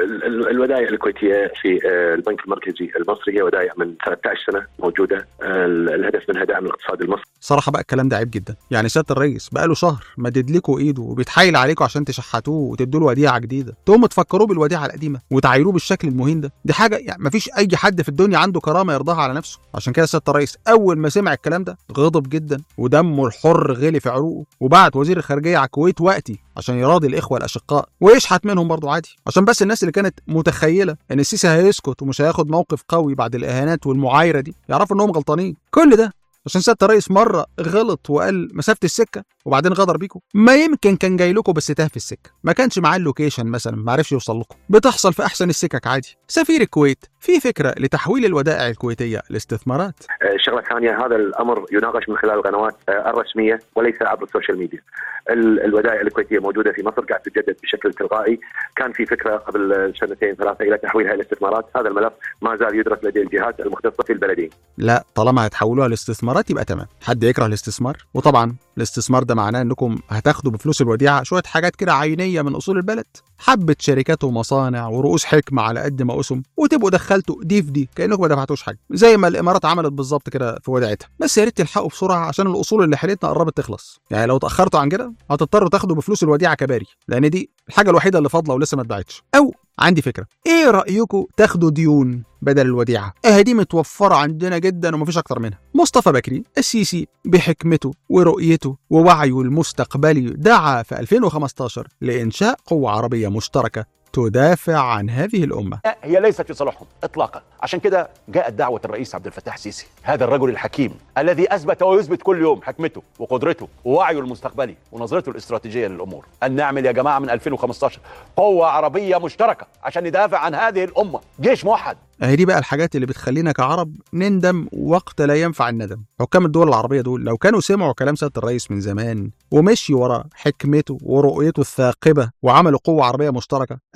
الودائع الكويتيه في البنك المركزي المصري هي ودائع من ثلاثة عشر سنه موجوده، الهدف منها دعم الاقتصاد المصري. صراحه بقى الكلام ده عيب جدا. يعني سياده الرئيس بقى له شهر مدد لكم ايده وبيتحايل عليكم عشان تشحتوه وتدوا له وديعه جديده، تقوموا تفكروه بالوديعه القديمه وتعايروه بالشكل المهين ده. دي حاجه يعني مفيش اي حد في الدنيا عنده كرامه يرضاها على نفسه. عشان كده سياده الرئيس اول ما سمع الكلام ده غضب جدا ودمه الحر غلي في عروقه، وبعت وزير الخارجيه على الكويت وقتي عشان يراضي الاخوه الاشقاء ويشحت منهم برضو عادي. عشان بس الناس اللي كانت متخيله ان السيسي هيسكت ومش هياخد موقف قوي بعد الاهانات والمعايره دي يعرفوا انهم غلطانين. كل ده عشان سياده الرئيس مره غلط وقال مسافه السكه وبعدين غدر بيكم. ما يمكن كان جاي لكم بس تاه في السكه، ما كانش معاه اللوكيشن مثلا ما عرفش يوصل لكم. بتحصل في احسن السكك عادي. سفير الكويت: في فكره لتحويل الودائع الكويتيه لاستثمارات. الشغله الثانيه، هذا الامر يناقش من خلال القنوات الرسميه وليس عبر السوشيال ميديا. الودائع الكويتيه موجوده في مصر قاعد تتجدد بشكل تلقائي. كان في فكره قبل سنتين ثلاثه الى تحويلها الى استثمارات، هذا الملف ما زال يدرس لدى الجهات المختصه في البلدين. لا طالما هتحولوها لاستثمارات يبقى تمام. حد يكره الاستثمار؟ وطبعا الاستثمار ده معناه انكم هتاخدوا بفلوس الوديعه شويه حاجات كده عينيه من اصول البلد، حبه شركات ومصانع ورؤوس حكمه على قد ما قسم، وتبقوا دخلتوا دي في دي كانكم ما دفعتوش حاجه زي ما الامارات عملت بالظبط كده في وديعتها. بس يا ريت تلحقوا بسرعه عشان الاصول اللي حيلتنا قربت تخلص. يعني لو اتاخرتوا عن كده هتضطروا تاخدوا بفلوس الوديعه كباري، لان دي الحاجه الوحيده اللي فاضله ولسه ما اتباعتش. او عندي فكره، ايه رايكم تاخدوا ديون بدل الوديعه؟ اه دي متوفره عندنا جدا ومفيش اكتر منها. مصطفى بكري: السيسي بحكمته ورؤيته ووعيه المستقبلي دعا في ألفين وخمسة عشر لانشاء قوه عربيه مشتركه تدافع عن هذه الأمة. هي ليست في صالحهم إطلاقا. عشان كده جاءت دعوة الرئيس عبد الفتاح السيسي، هذا الرجل الحكيم الذي أثبت ويثبت كل يوم حكمته وقدرته ووعيه المستقبلي ونظرته الاستراتيجية للأمور، أن نعمل يا جماعة من ألفين وخمسة عشر قوة عربية مشتركة عشان ندافع عن هذه الأمة، جيش موحد. اهي دي بقى الحاجات اللي بتخلينا كعرب نندم وقت لا ينفع الندم. حكام الدول العربية دول لو كانوا سمعوا كلام سيادة الرئيس من زمان ومشي ورا حكمته ورؤيته الثاقبة وعملوا قوة عربية مشتركة،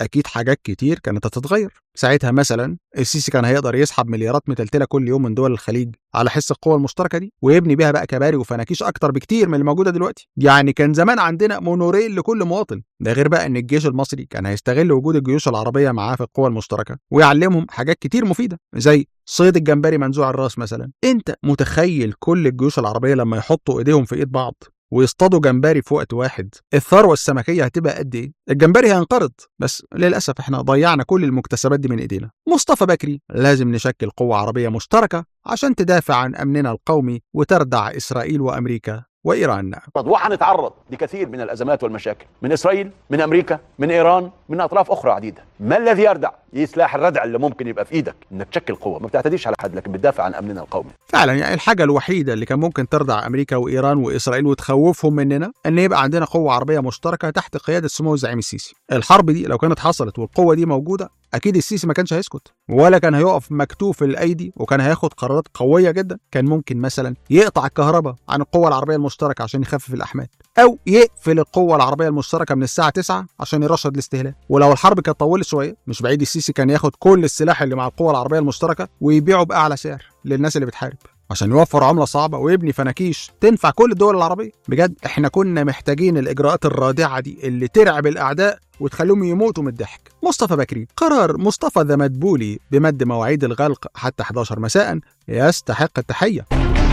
اكيد حاجات كتير كانت هتتغير. ساعتها مثلا السيسي كان هيقدر يسحب مليارات متلتله كل يوم من دول الخليج على حس القوى المشتركه دي، ويبني بيها بقى كباري وفناكيش اكتر بكتير من اللي موجوده دلوقتي. يعني كان زمان عندنا مونوريل لكل مواطن. ده غير بقى ان الجيش المصري كان هيستغل وجود الجيوش العربيه معاه في القوى المشتركه ويعلمهم حاجات كتير مفيده، زي صيد الجمبري منزوع الراس مثلا. انت متخيل كل الجيوش العربيه لما يحطوا ايديهم في ايد بعض ويصطادوا جمبري في وقت واحد، الثروه السمكيه هتبقى قد ايه؟ الجمبري هينقرض، بس للاسف احنا ضيعنا كل المكتسبات دي من ايدينا. مصطفى بكري: لازم نشكل قوه عربيه مشتركه عشان تدافع عن امننا القومي وتردع اسرائيل وامريكا وايران. وهنتعرض لكثير من الازمات والمشاكل من اسرائيل، من امريكا، من ايران، من اطراف اخرى عديده. ما الذي يردع؟ ايه سلاح الردع اللي ممكن يبقى في ايدك؟ انك تشكل قوه ما بتعتديش على حد لكن بتدافع عن امننا القومي. فعلا يعني الحاجه الوحيده اللي كان ممكن تردع امريكا وايران واسرائيل وتخوفهم مننا ان يبقى عندنا قوه عربيه مشتركه تحت قياده سمو الزعيم السيسي. الحرب دي لو كانت حصلت والقوه دي موجوده، اكيد السيسي ما كانش هيسكت ولا كان هيقف مكتوف الايدي، وكان هياخد قرارات قويه جدا. كان ممكن مثلا يقطع الكهرباء عن القوه العربيه المشتركه عشان يخفف الاحمال، او يقفل القوه العربيه المشتركه من الساعه تسعة عشان يرشد الاستهلاك. ولو الحرب كانت طولت شويه مش بعيد السيسي كان ياخد كل السلاح اللي مع القوه العربيه المشتركه ويبيعه باعلى سعر للناس اللي بتحارب عشان يوفر عمله صعبه ويبني فناكيش تنفع كل الدول العربيه. بجد احنا كنا محتاجين الاجراءات الرادعه دي اللي ترعب الاعداء وتخليهم يموتوا من الضحك. مصطفى بكري: قرار مصطفى ذا مدبولي بمد مواعيد الغلق حتى إحدى عشرة مساء يستحق التحيه.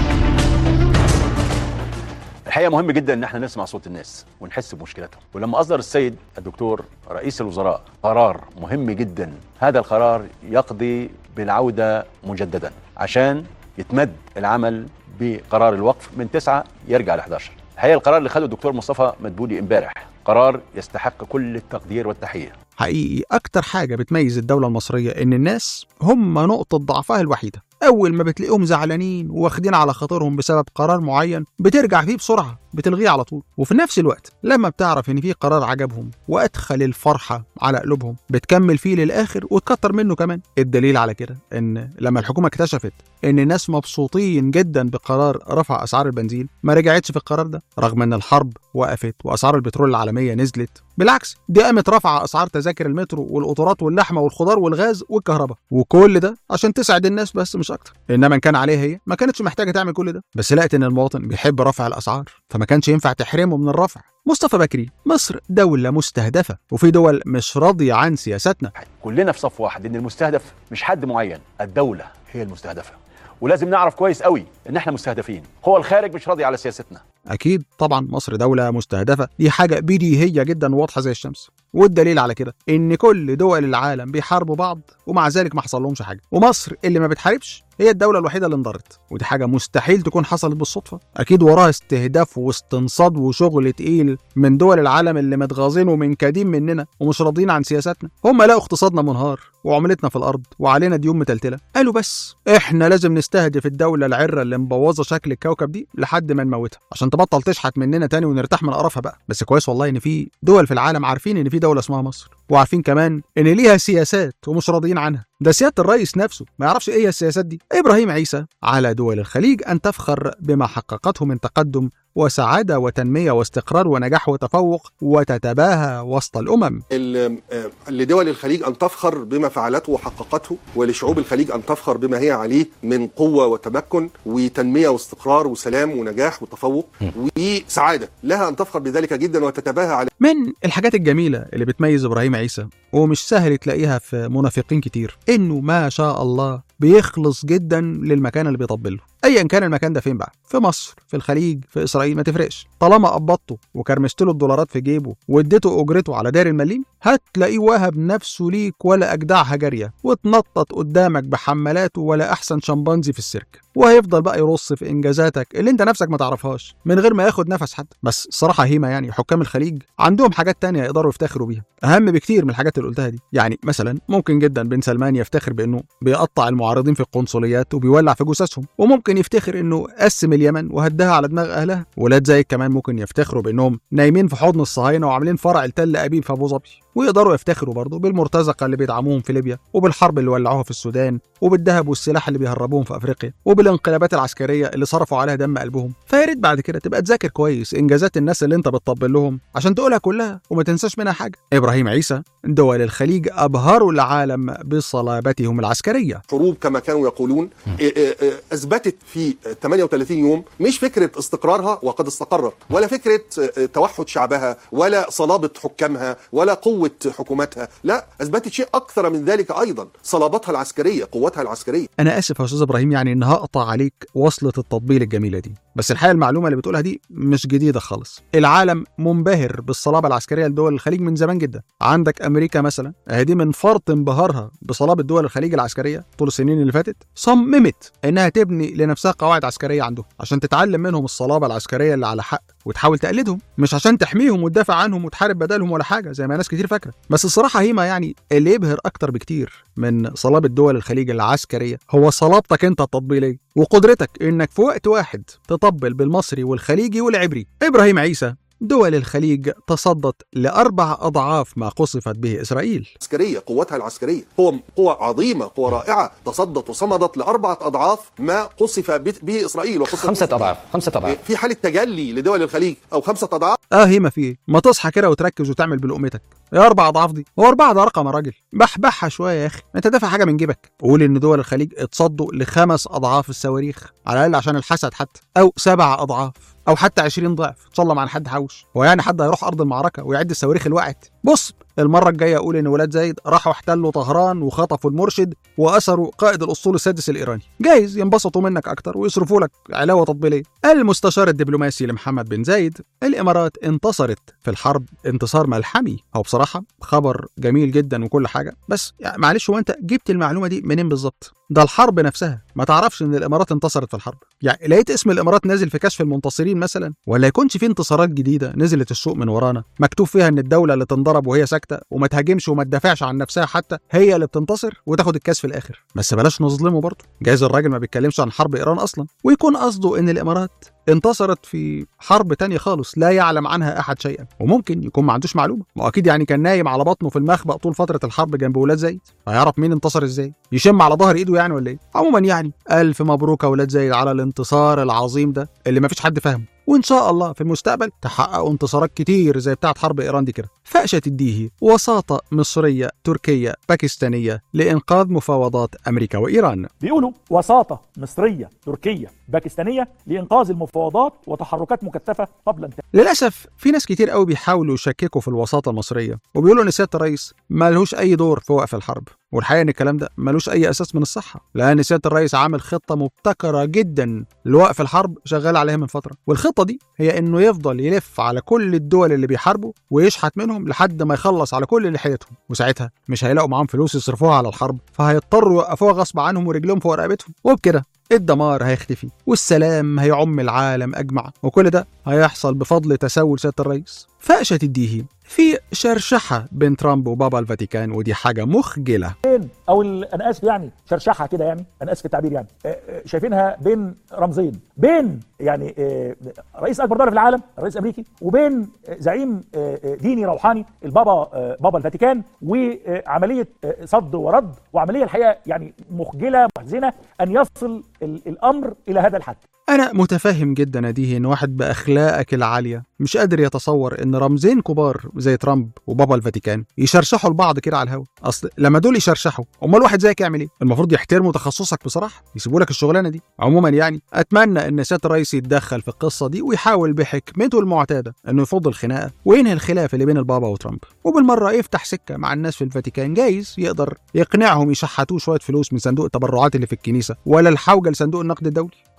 الحقيقه مهم جدا ان احنا نسمع صوت الناس ونحس بمشكلتهم. ولما اصدر السيد الدكتور رئيس الوزراء قرار مهم جدا، هذا القرار يقضي بالعوده مجددا عشان يتمد العمل بقرار الوقف من تسعة يرجع ل إحدى عشر. الحقيقه القرار اللي خده الدكتور مصطفى مدبولي امبارح قرار يستحق كل التقدير والتحيه. حقيقي اكتر حاجه بتميز الدوله المصريه ان الناس هم نقطه ضعفها الوحيده. اول ما بتلاقيهم زعلانين واخدين على خاطرهم بسبب قرار معين بترجع فيه بسرعه، بتلغيه على طول. وفي نفس الوقت لما بتعرف ان في قرار عجبهم وادخل الفرحه على قلوبهم بتكمل فيه للاخر وتكتر منه كمان. الدليل على كده ان لما الحكومه اكتشفت ان الناس مبسوطين جدا بقرار رفع اسعار البنزين ما رجعتش في القرار ده رغم ان الحرب وقفت واسعار البترول العالميه نزلت. بالعكس دي قامت رفع اسعار تذاكر المترو والقطارات واللحمه والخضار والغاز والكهرباء، وكل ده عشان تسعد الناس بس مش اكتر. انما ان كان عليها هي ما كانتش محتاجه تعمل كل ده، بس لقت ان المواطن بيحب رفع الاسعار فما كانش ينفع تحرمه من الرفع. مصطفى بكري: مصر دولة مستهدفة وفي دول مش راضية عن سياستنا. كلنا في صف واحد ان المستهدف مش حد معين، الدولة هي المستهدفة، ولازم نعرف كويس قوي ان احنا مستهدفين. قوى الخارج مش راضية على سياستنا. اكيد طبعا مصر دولة مستهدفة، دي حاجة بديهية جدا وواضحة زي الشمس. والدليل على كده ان كل دول العالم بيحاربوا بعض ومع ذلك ما حصل لهمش حاجة، ومصر اللي ما بتحاربش هي الدولة الوحيدة اللي انضرت. ودي حاجة مستحيل تكون حصلت بالصدفة، اكيد وراها استهداف واستنصاد وشغل تقيل من دول العالم اللي متغاظين ومنكدين مننا ومش راضيين عن سياستنا. هم لقوا اقتصادنا منهار وعملتنا في الارض وعلينا ديون متلتلة، قالوا بس احنا لازم نستهدف الدولة العرة اللي مبوظة شكل الكوكب دي لحد ما نموتها عشان تبطل تشحت مننا تاني ونرتاح من قرفها بقى. بس كويس والله ان في دول في العالم عارفين ان في دولة اسمها مصر، وعارفين كمان ان ليها سياسات ومش راضيين عنها. ده سيادة الرئيس نفسه ما يعرفش ايه السياسات دي. ابراهيم عيسى: على دول الخليج ان تفخر بما حققته من تقدم وسعادة وتنمية واستقرار ونجاح وتفوق وتتباهى وسط الأمم. لدول الخليج أن تفخر بما فعلته وحققته، ولشعوب الخليج أن تفخر بما هي عليه من قوة وتمكن وتنمية واستقرار وسلام ونجاح وتفوق وسعادة، لها أن تفخر بذلك جدا وتتباهى عليه. من الحاجات الجميلة اللي بتميز إبراهيم عيسى ومش سهل تلاقيها في منافقين كتير إنه ما شاء الله بيخلص جدا للمكان اللي بيطبله، ايا كان المكان ده فين بقى، في مصر، في الخليج، في اسرائيل، ما تفرقش. طالما قبضته وكرمشت له الدولارات في جيبه واديته اجرته على دار المليم هتلاقيه وهب نفسه ليك ولا اجدعها جاريه وتنطط قدامك بحملاته ولا احسن شمبانزي في السيرك، وهيفضل بقى يرص في انجازاتك اللي انت نفسك ما تعرفهاش من غير ما ياخد نفس حد. بس صراحه هيما يعني حكام الخليج عندهم حاجات تانية يقدروا يفتخروا بيها اهم بكتير من الحاجات اللي قلتها دي. يعني مثلا ممكن جدا بن سلمان يفتخر بانه بيقطع المعاملات معارضين في القنصليات وبيولع في جثثهم، وممكن يفتخر انه قسم اليمن وهدها على دماغ اهلها. ولاد زايد كمان ممكن يفتخروا بانهم نايمين في حضن الصهاينه وعاملين فرع لتل ابيب في ابو ظبي، ويقدروا يفتخروا برضه بالمرتزقه اللي بيدعموهم في ليبيا، وبالحرب اللي ولعوها في السودان، وبالذهب والسلاح اللي بيهربوهم في افريقيا، وبالانقلابات العسكريه اللي صرفوا عليها دم قلبهم. فيا ريت بعد كده تبقى تذاكر كويس انجازات الناس اللي انت بتطبل لهم عشان تقولها كلها وما تنساش منها حاجه. ابراهيم عيسى: دول الخليج ابهروا العالم بصلابتهم العسكريه. حروب كما كانوا يقولون اثبتت في ثمانية وثلاثين يوم مش فكره استقرارها وقد استقرت، ولا فكره توحد شعبها، ولا صلابه حكامها، ولا قوه حكومتها، لا، اثبتت شيء اكثر من ذلك ايضا، صلابتها العسكريه، قوتها العسكريه. انا اسف يا استاذ ابراهيم يعني ان هقطع عليك وصله التطبيل الجميله دي، بس الحقيقه المعلومه اللي بتقولها دي مش جديده خالص. العالم منبهر بالصلابه العسكريه لدول الخليج من زمان جدا. عندك امريكا مثلا، اهي من فرط انبهارها بصلابه دول الخليج العسكريه طول السنين اللي فاتت صممت انها تبني لنفسها قواعد عسكريه عندهم عشان تتعلم منهم الصلابه العسكريه اللي على حق وتحاول تقلدهم، مش عشان تحميهم وتدافع عنهم وتحارب بدلهم ولا حاجه زي ما ناس كتير فاكره. بس الصراحه هيما يعني اللي يبهر اكتر بكتير من صلابه دول الخليج العسكريه هو صلابتك انت التطبيليه وقدرتك انك في وقت واحد تطبل بالمصري والخليجي والعبري. ابراهيم عيسى: دول الخليج تصدت لأربع أضعاف ما قصفت به إسرائيل. عسكرية، قوتها العسكرية قوة قوة عظيمة، قوة رائعة، تصدت وصمدت لأربعة أضعاف ما قصف به إسرائيل. خمسة أضعاف خمسة أضعاف في حالة تجلي لدول الخليج أو خمسة أضعاف. آه هي ما فيه، ما تصحى كده وتركز وتعمل بلقمتك. يا أربع أضعاف دي، هو أربعة ده رقم يا راجل، بحبحها شوية يا أخي، أنت دافع حاجة من جيبك. قول إن دول الخليج اتصدوا لخمس أضعاف الصواريخ على الأقل عشان الحسد حتى، أو سبع أضعاف أو حتى عشرين ضعف. إن شاء الله مع حد حوش، هو يعني حد هيروح أرض المعركة ويعد الصواريخ الوقعت؟ بص، المرة الجاية أقول إن ولاد زايد راحوا احتلوا طهران وخطفوا المرشد وأسروا قائد الأسطول السادس الإيراني، جايز ينبسطوا منك أكتر ويصرفوا لك علاوة تطبيلية. المستشار الدبلوماسي لمحمد بن زايد: الإمارات انتصرت في الحرب انتصار ملحمي. هو بصراحة خبر جميل جدا وكل حاجة، بس يعني معلش، هو أنت جبت المعلومة دي منين بالظبط؟ ده الحرب نفسها ما تعرفش إن الإمارات انتصرت في الحرب؟ يعني لقيت اسم الإمارات نازل في كشف المنتصرين مثلا؟ ولا يكونش في انتصارات جديدة نزلت السوق من ورانا مكتوب فيها إن الدولة اللي تنضرب وهي ساكتة وما تهاجمش وما تدافعش عن نفسها حتى هي اللي بتنتصر وتاخد الكاس في الاخر؟ بس بلاش نظلمه برضه، جايز الراجل ما بيتكلمش عن حرب ايران اصلا ويكون قصده ان الامارات انتصرت في حرب تانية خالص لا يعلم عنها احد شيئا، وممكن يكون ما عندوش معلومه، واكيد يعني كان نايم على بطنه في المخبأ طول فتره الحرب جنب ولاد زايد، هيعرف مين انتصر ازاي؟ يشم على ظهر ايده يعني ولا ايه؟ عموما يعني الف مبروك يا ولاد زايد على الانتصار العظيم ده اللي ما فيش حد فاهمه، وإن شاء الله في المستقبل تحققوا انتصارات كتير زي بتاعة حرب إيران دي كده. فأشة الديهي: وساطة مصرية تركية باكستانية لإنقاذ مفاوضات أمريكا وإيران. بيقولوا وساطة مصرية تركية باكستانية لإنقاذ المفاوضات وتحركات مكثفة قبل انتهاء. للأسف في ناس كتير قوي بيحاولوا يشككوا في الوساطة المصرية وبيقولوا إن سيادة الرئيس مالهوش أي دور في وقف الحرب، والحقيقة إن الكلام ده مالوش أي أساس من الصحة، لأن سيادة الرئيس عامل خطة مبتكرة جدا لوقف الحرب شغال عليها من فترة، والخطة دي هي إنه يفضل يلف على كل الدول اللي بيحاربوا ويشحت منهم لحد ما يخلص على كل اللي حيلتهم، وساعتها مش هيلاقوا معاهم فلوس يصرفوها على الحرب، فهيضطروا يوقفوها غصب عنهم ورجلهم فوق رقبتهم، وبكده الدمار هيختفي والسلام هيعم العالم أجمع، وكل ده هيحصل بفضل تسول سيادة الرئيس. فأشة الديهي: في شرشحة بين ترامب وبابا الفاتيكان، ودي حاجة مخجلة. بين او انا اسف يعني شرشحة كده، يعني انا اسف في التعبير، يعني شايفينها بين رمزين، بين يعني رئيس اكبر دولة في العالم الرئيس الامريكي، وبين زعيم ديني روحاني البابا بابا الفاتيكان، وعملية صد ورد، وعملية الحقيقة يعني مخجلة محزنة ان يصل الامر الى هذا الحد. أنا متفهم جدا أديه إن واحد بأخلاقك العالية مش قادر يتصور إن رمزين كبار زي ترامب وبابا الفاتيكان يشرشحوا لبعض كده على الهوا. أصل لما دول يشرشحوا، أمال واحد زيك يعمل إيه؟ المفروض يحترموا تخصصك بصراحة، يسيبوا لك الشغلانة دي. عموما يعني أتمنى إن سيادة الرئيس يتدخل في القصة دي ويحاول بحكمته المعتادة إنه يفض الخناقة وينهي الخلاف اللي بين البابا وترامب، وبالمرة يفتح سكة مع الناس في الفاتيكان، جايز يقدر يقنعهم يشحتوه شوية فلوس من صندوق التبرعات اللي في الكنيسة ولا الحوجة لصندوق النقد الدولي.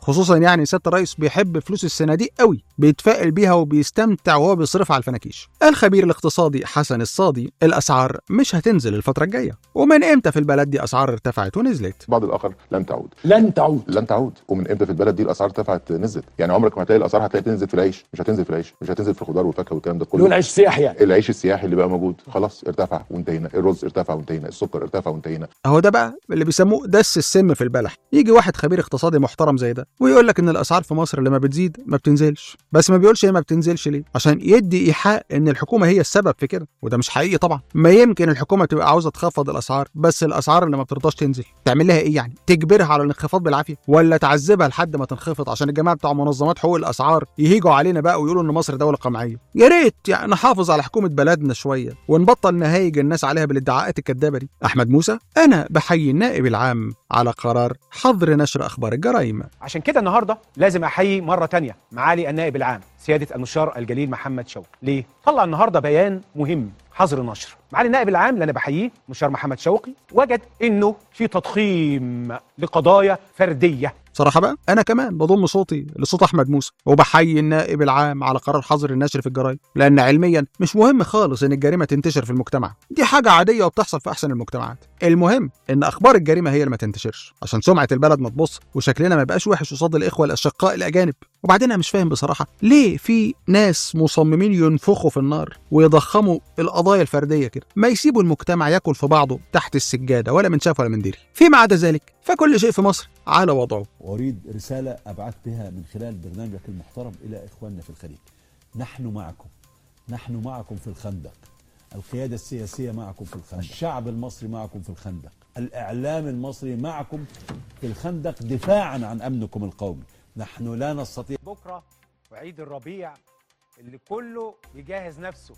خصوصا يعني سياده الرئيس بيحب فلوس الصناديق قوي، بيتفائل بيها وبيستمتع وهو بيصرفها على الفناكيش. الخبير الاقتصادي حسن الصادي الاسعار مش هتنزل الفتره الجايه. ومن امتى في البلد دي اسعار ارتفعت ونزلت؟ بعض الاخر لن تعود لن تعود لن تعود ومن امتى في البلد دي الاسعار ارتفعت نزلت؟ يعني عمرك ما هتلاقي الاسعار هتلاقي تنزل في العيش، مش هتنزل في العيش، مش هتنزل في الخضار والفاكهه والكلام ده كله. اللي هو العيش السياحي يعني العيش السياحي اللي بقى موجود خلاص ارتفع وانتهينا، الرز ارتفع وانتهينا، السكر ارتفع وانتهينا. اهو ده بقى اللي بيسموه دس السم في البلح. يجي واحد خبير اقتصادي محترم زي ده ويقول لك ان الاسعار في مصر لما بتزيد ما بتنزلش، بس ما بيقولش هي ما بتنزلش ليه، عشان يدي ايحاء ان الحكومه هي السبب في كده، وده مش حقيقي طبعا. ما يمكن الحكومه تبقى عاوزه تخفض الاسعار، بس الاسعار اللي ما بترضاش تنزل تعمل لها ايه يعني؟ تجبرها على الانخفاض بالعافيه ولا تعذبها لحد ما تنخفض عشان الجماعه بتوع منظمات حقوق الاسعار يهيجوا علينا بقى ويقولوا ان مصر دوله قمعيه؟ يا ريت يعني نحافظ على حكومه بلدنا شويه ونبطل نهايج الناس عليها بالادعاءات الكذابه دي. احمد موسى، انا بحيي النائب العام على قرار حظر نشر اخبار الجرائم. عشان كده النهارده لازم احيي مره تانية معالي النائب العام سياده المستشار الجليل محمد شوقي. ليه؟ طلع النهارده بيان مهم حظر نشر. معالي النائب العام اللي انا بحييه المستشار محمد شوقي وجد انه في تضخيم لقضايا فرديه. صراحه بقى انا كمان بضم صوتي لصوت احمد موسى وبحيي النائب العام على قرار حظر النشر في الجرايد، لان علميا مش مهم خالص ان الجريمه تنتشر في المجتمع، دي حاجه عاديه وبتحصل في احسن المجتمعات. المهم ان اخبار الجريمه هي اللي ما تنتشرش عشان سمعه البلد ما تبص وشكلنا ما يبقاش وحش قصاد الاخوه الاشقاء الاجانب. وبعدين انا مش فاهم بصراحه ليه في ناس مصممين ينفخوا في النار ويضخموا القضايا الفرديه كده، ما يسيبوا المجتمع ياكل في بعضه تحت السجاده ولا من شاف ولا من دري. فيما عدا ذلك فكل شيء في مصر على وضعه. واريد رساله ابعث بها من خلال برنامجك المحترم الى اخواننا في الخليج. نحن معكم، نحن معكم في الخندق، القياده السياسيه معكم في الخندق، الشعب المصري معكم في الخندق، الاعلام المصري معكم في الخندق دفاعا عن امنكم القومي. نحن لا نستطيع. بكره وعيد الربيع اللي كله يجهز نفسه،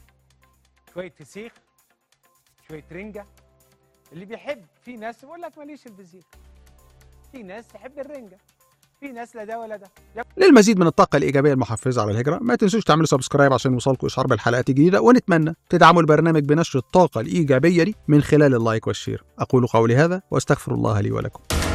شويه فسيخ، شويه رنجه. اللي بيحب، في ناس يقول لك ماليش الفسيخ، في ناس تحب الرنجه، في ناس لا ده ولا ده. للمزيد من الطاقه الايجابيه المحفزه على الهجره ما تنسوش تعملوا سبسكرايب عشان يوصلكم اشعار بالحلقات الجديده، ونتمنى تدعموا البرنامج بنشر الطاقه الايجابيه دي من خلال اللايك والشير. اقول قولي هذا واستغفر الله لي ولكم.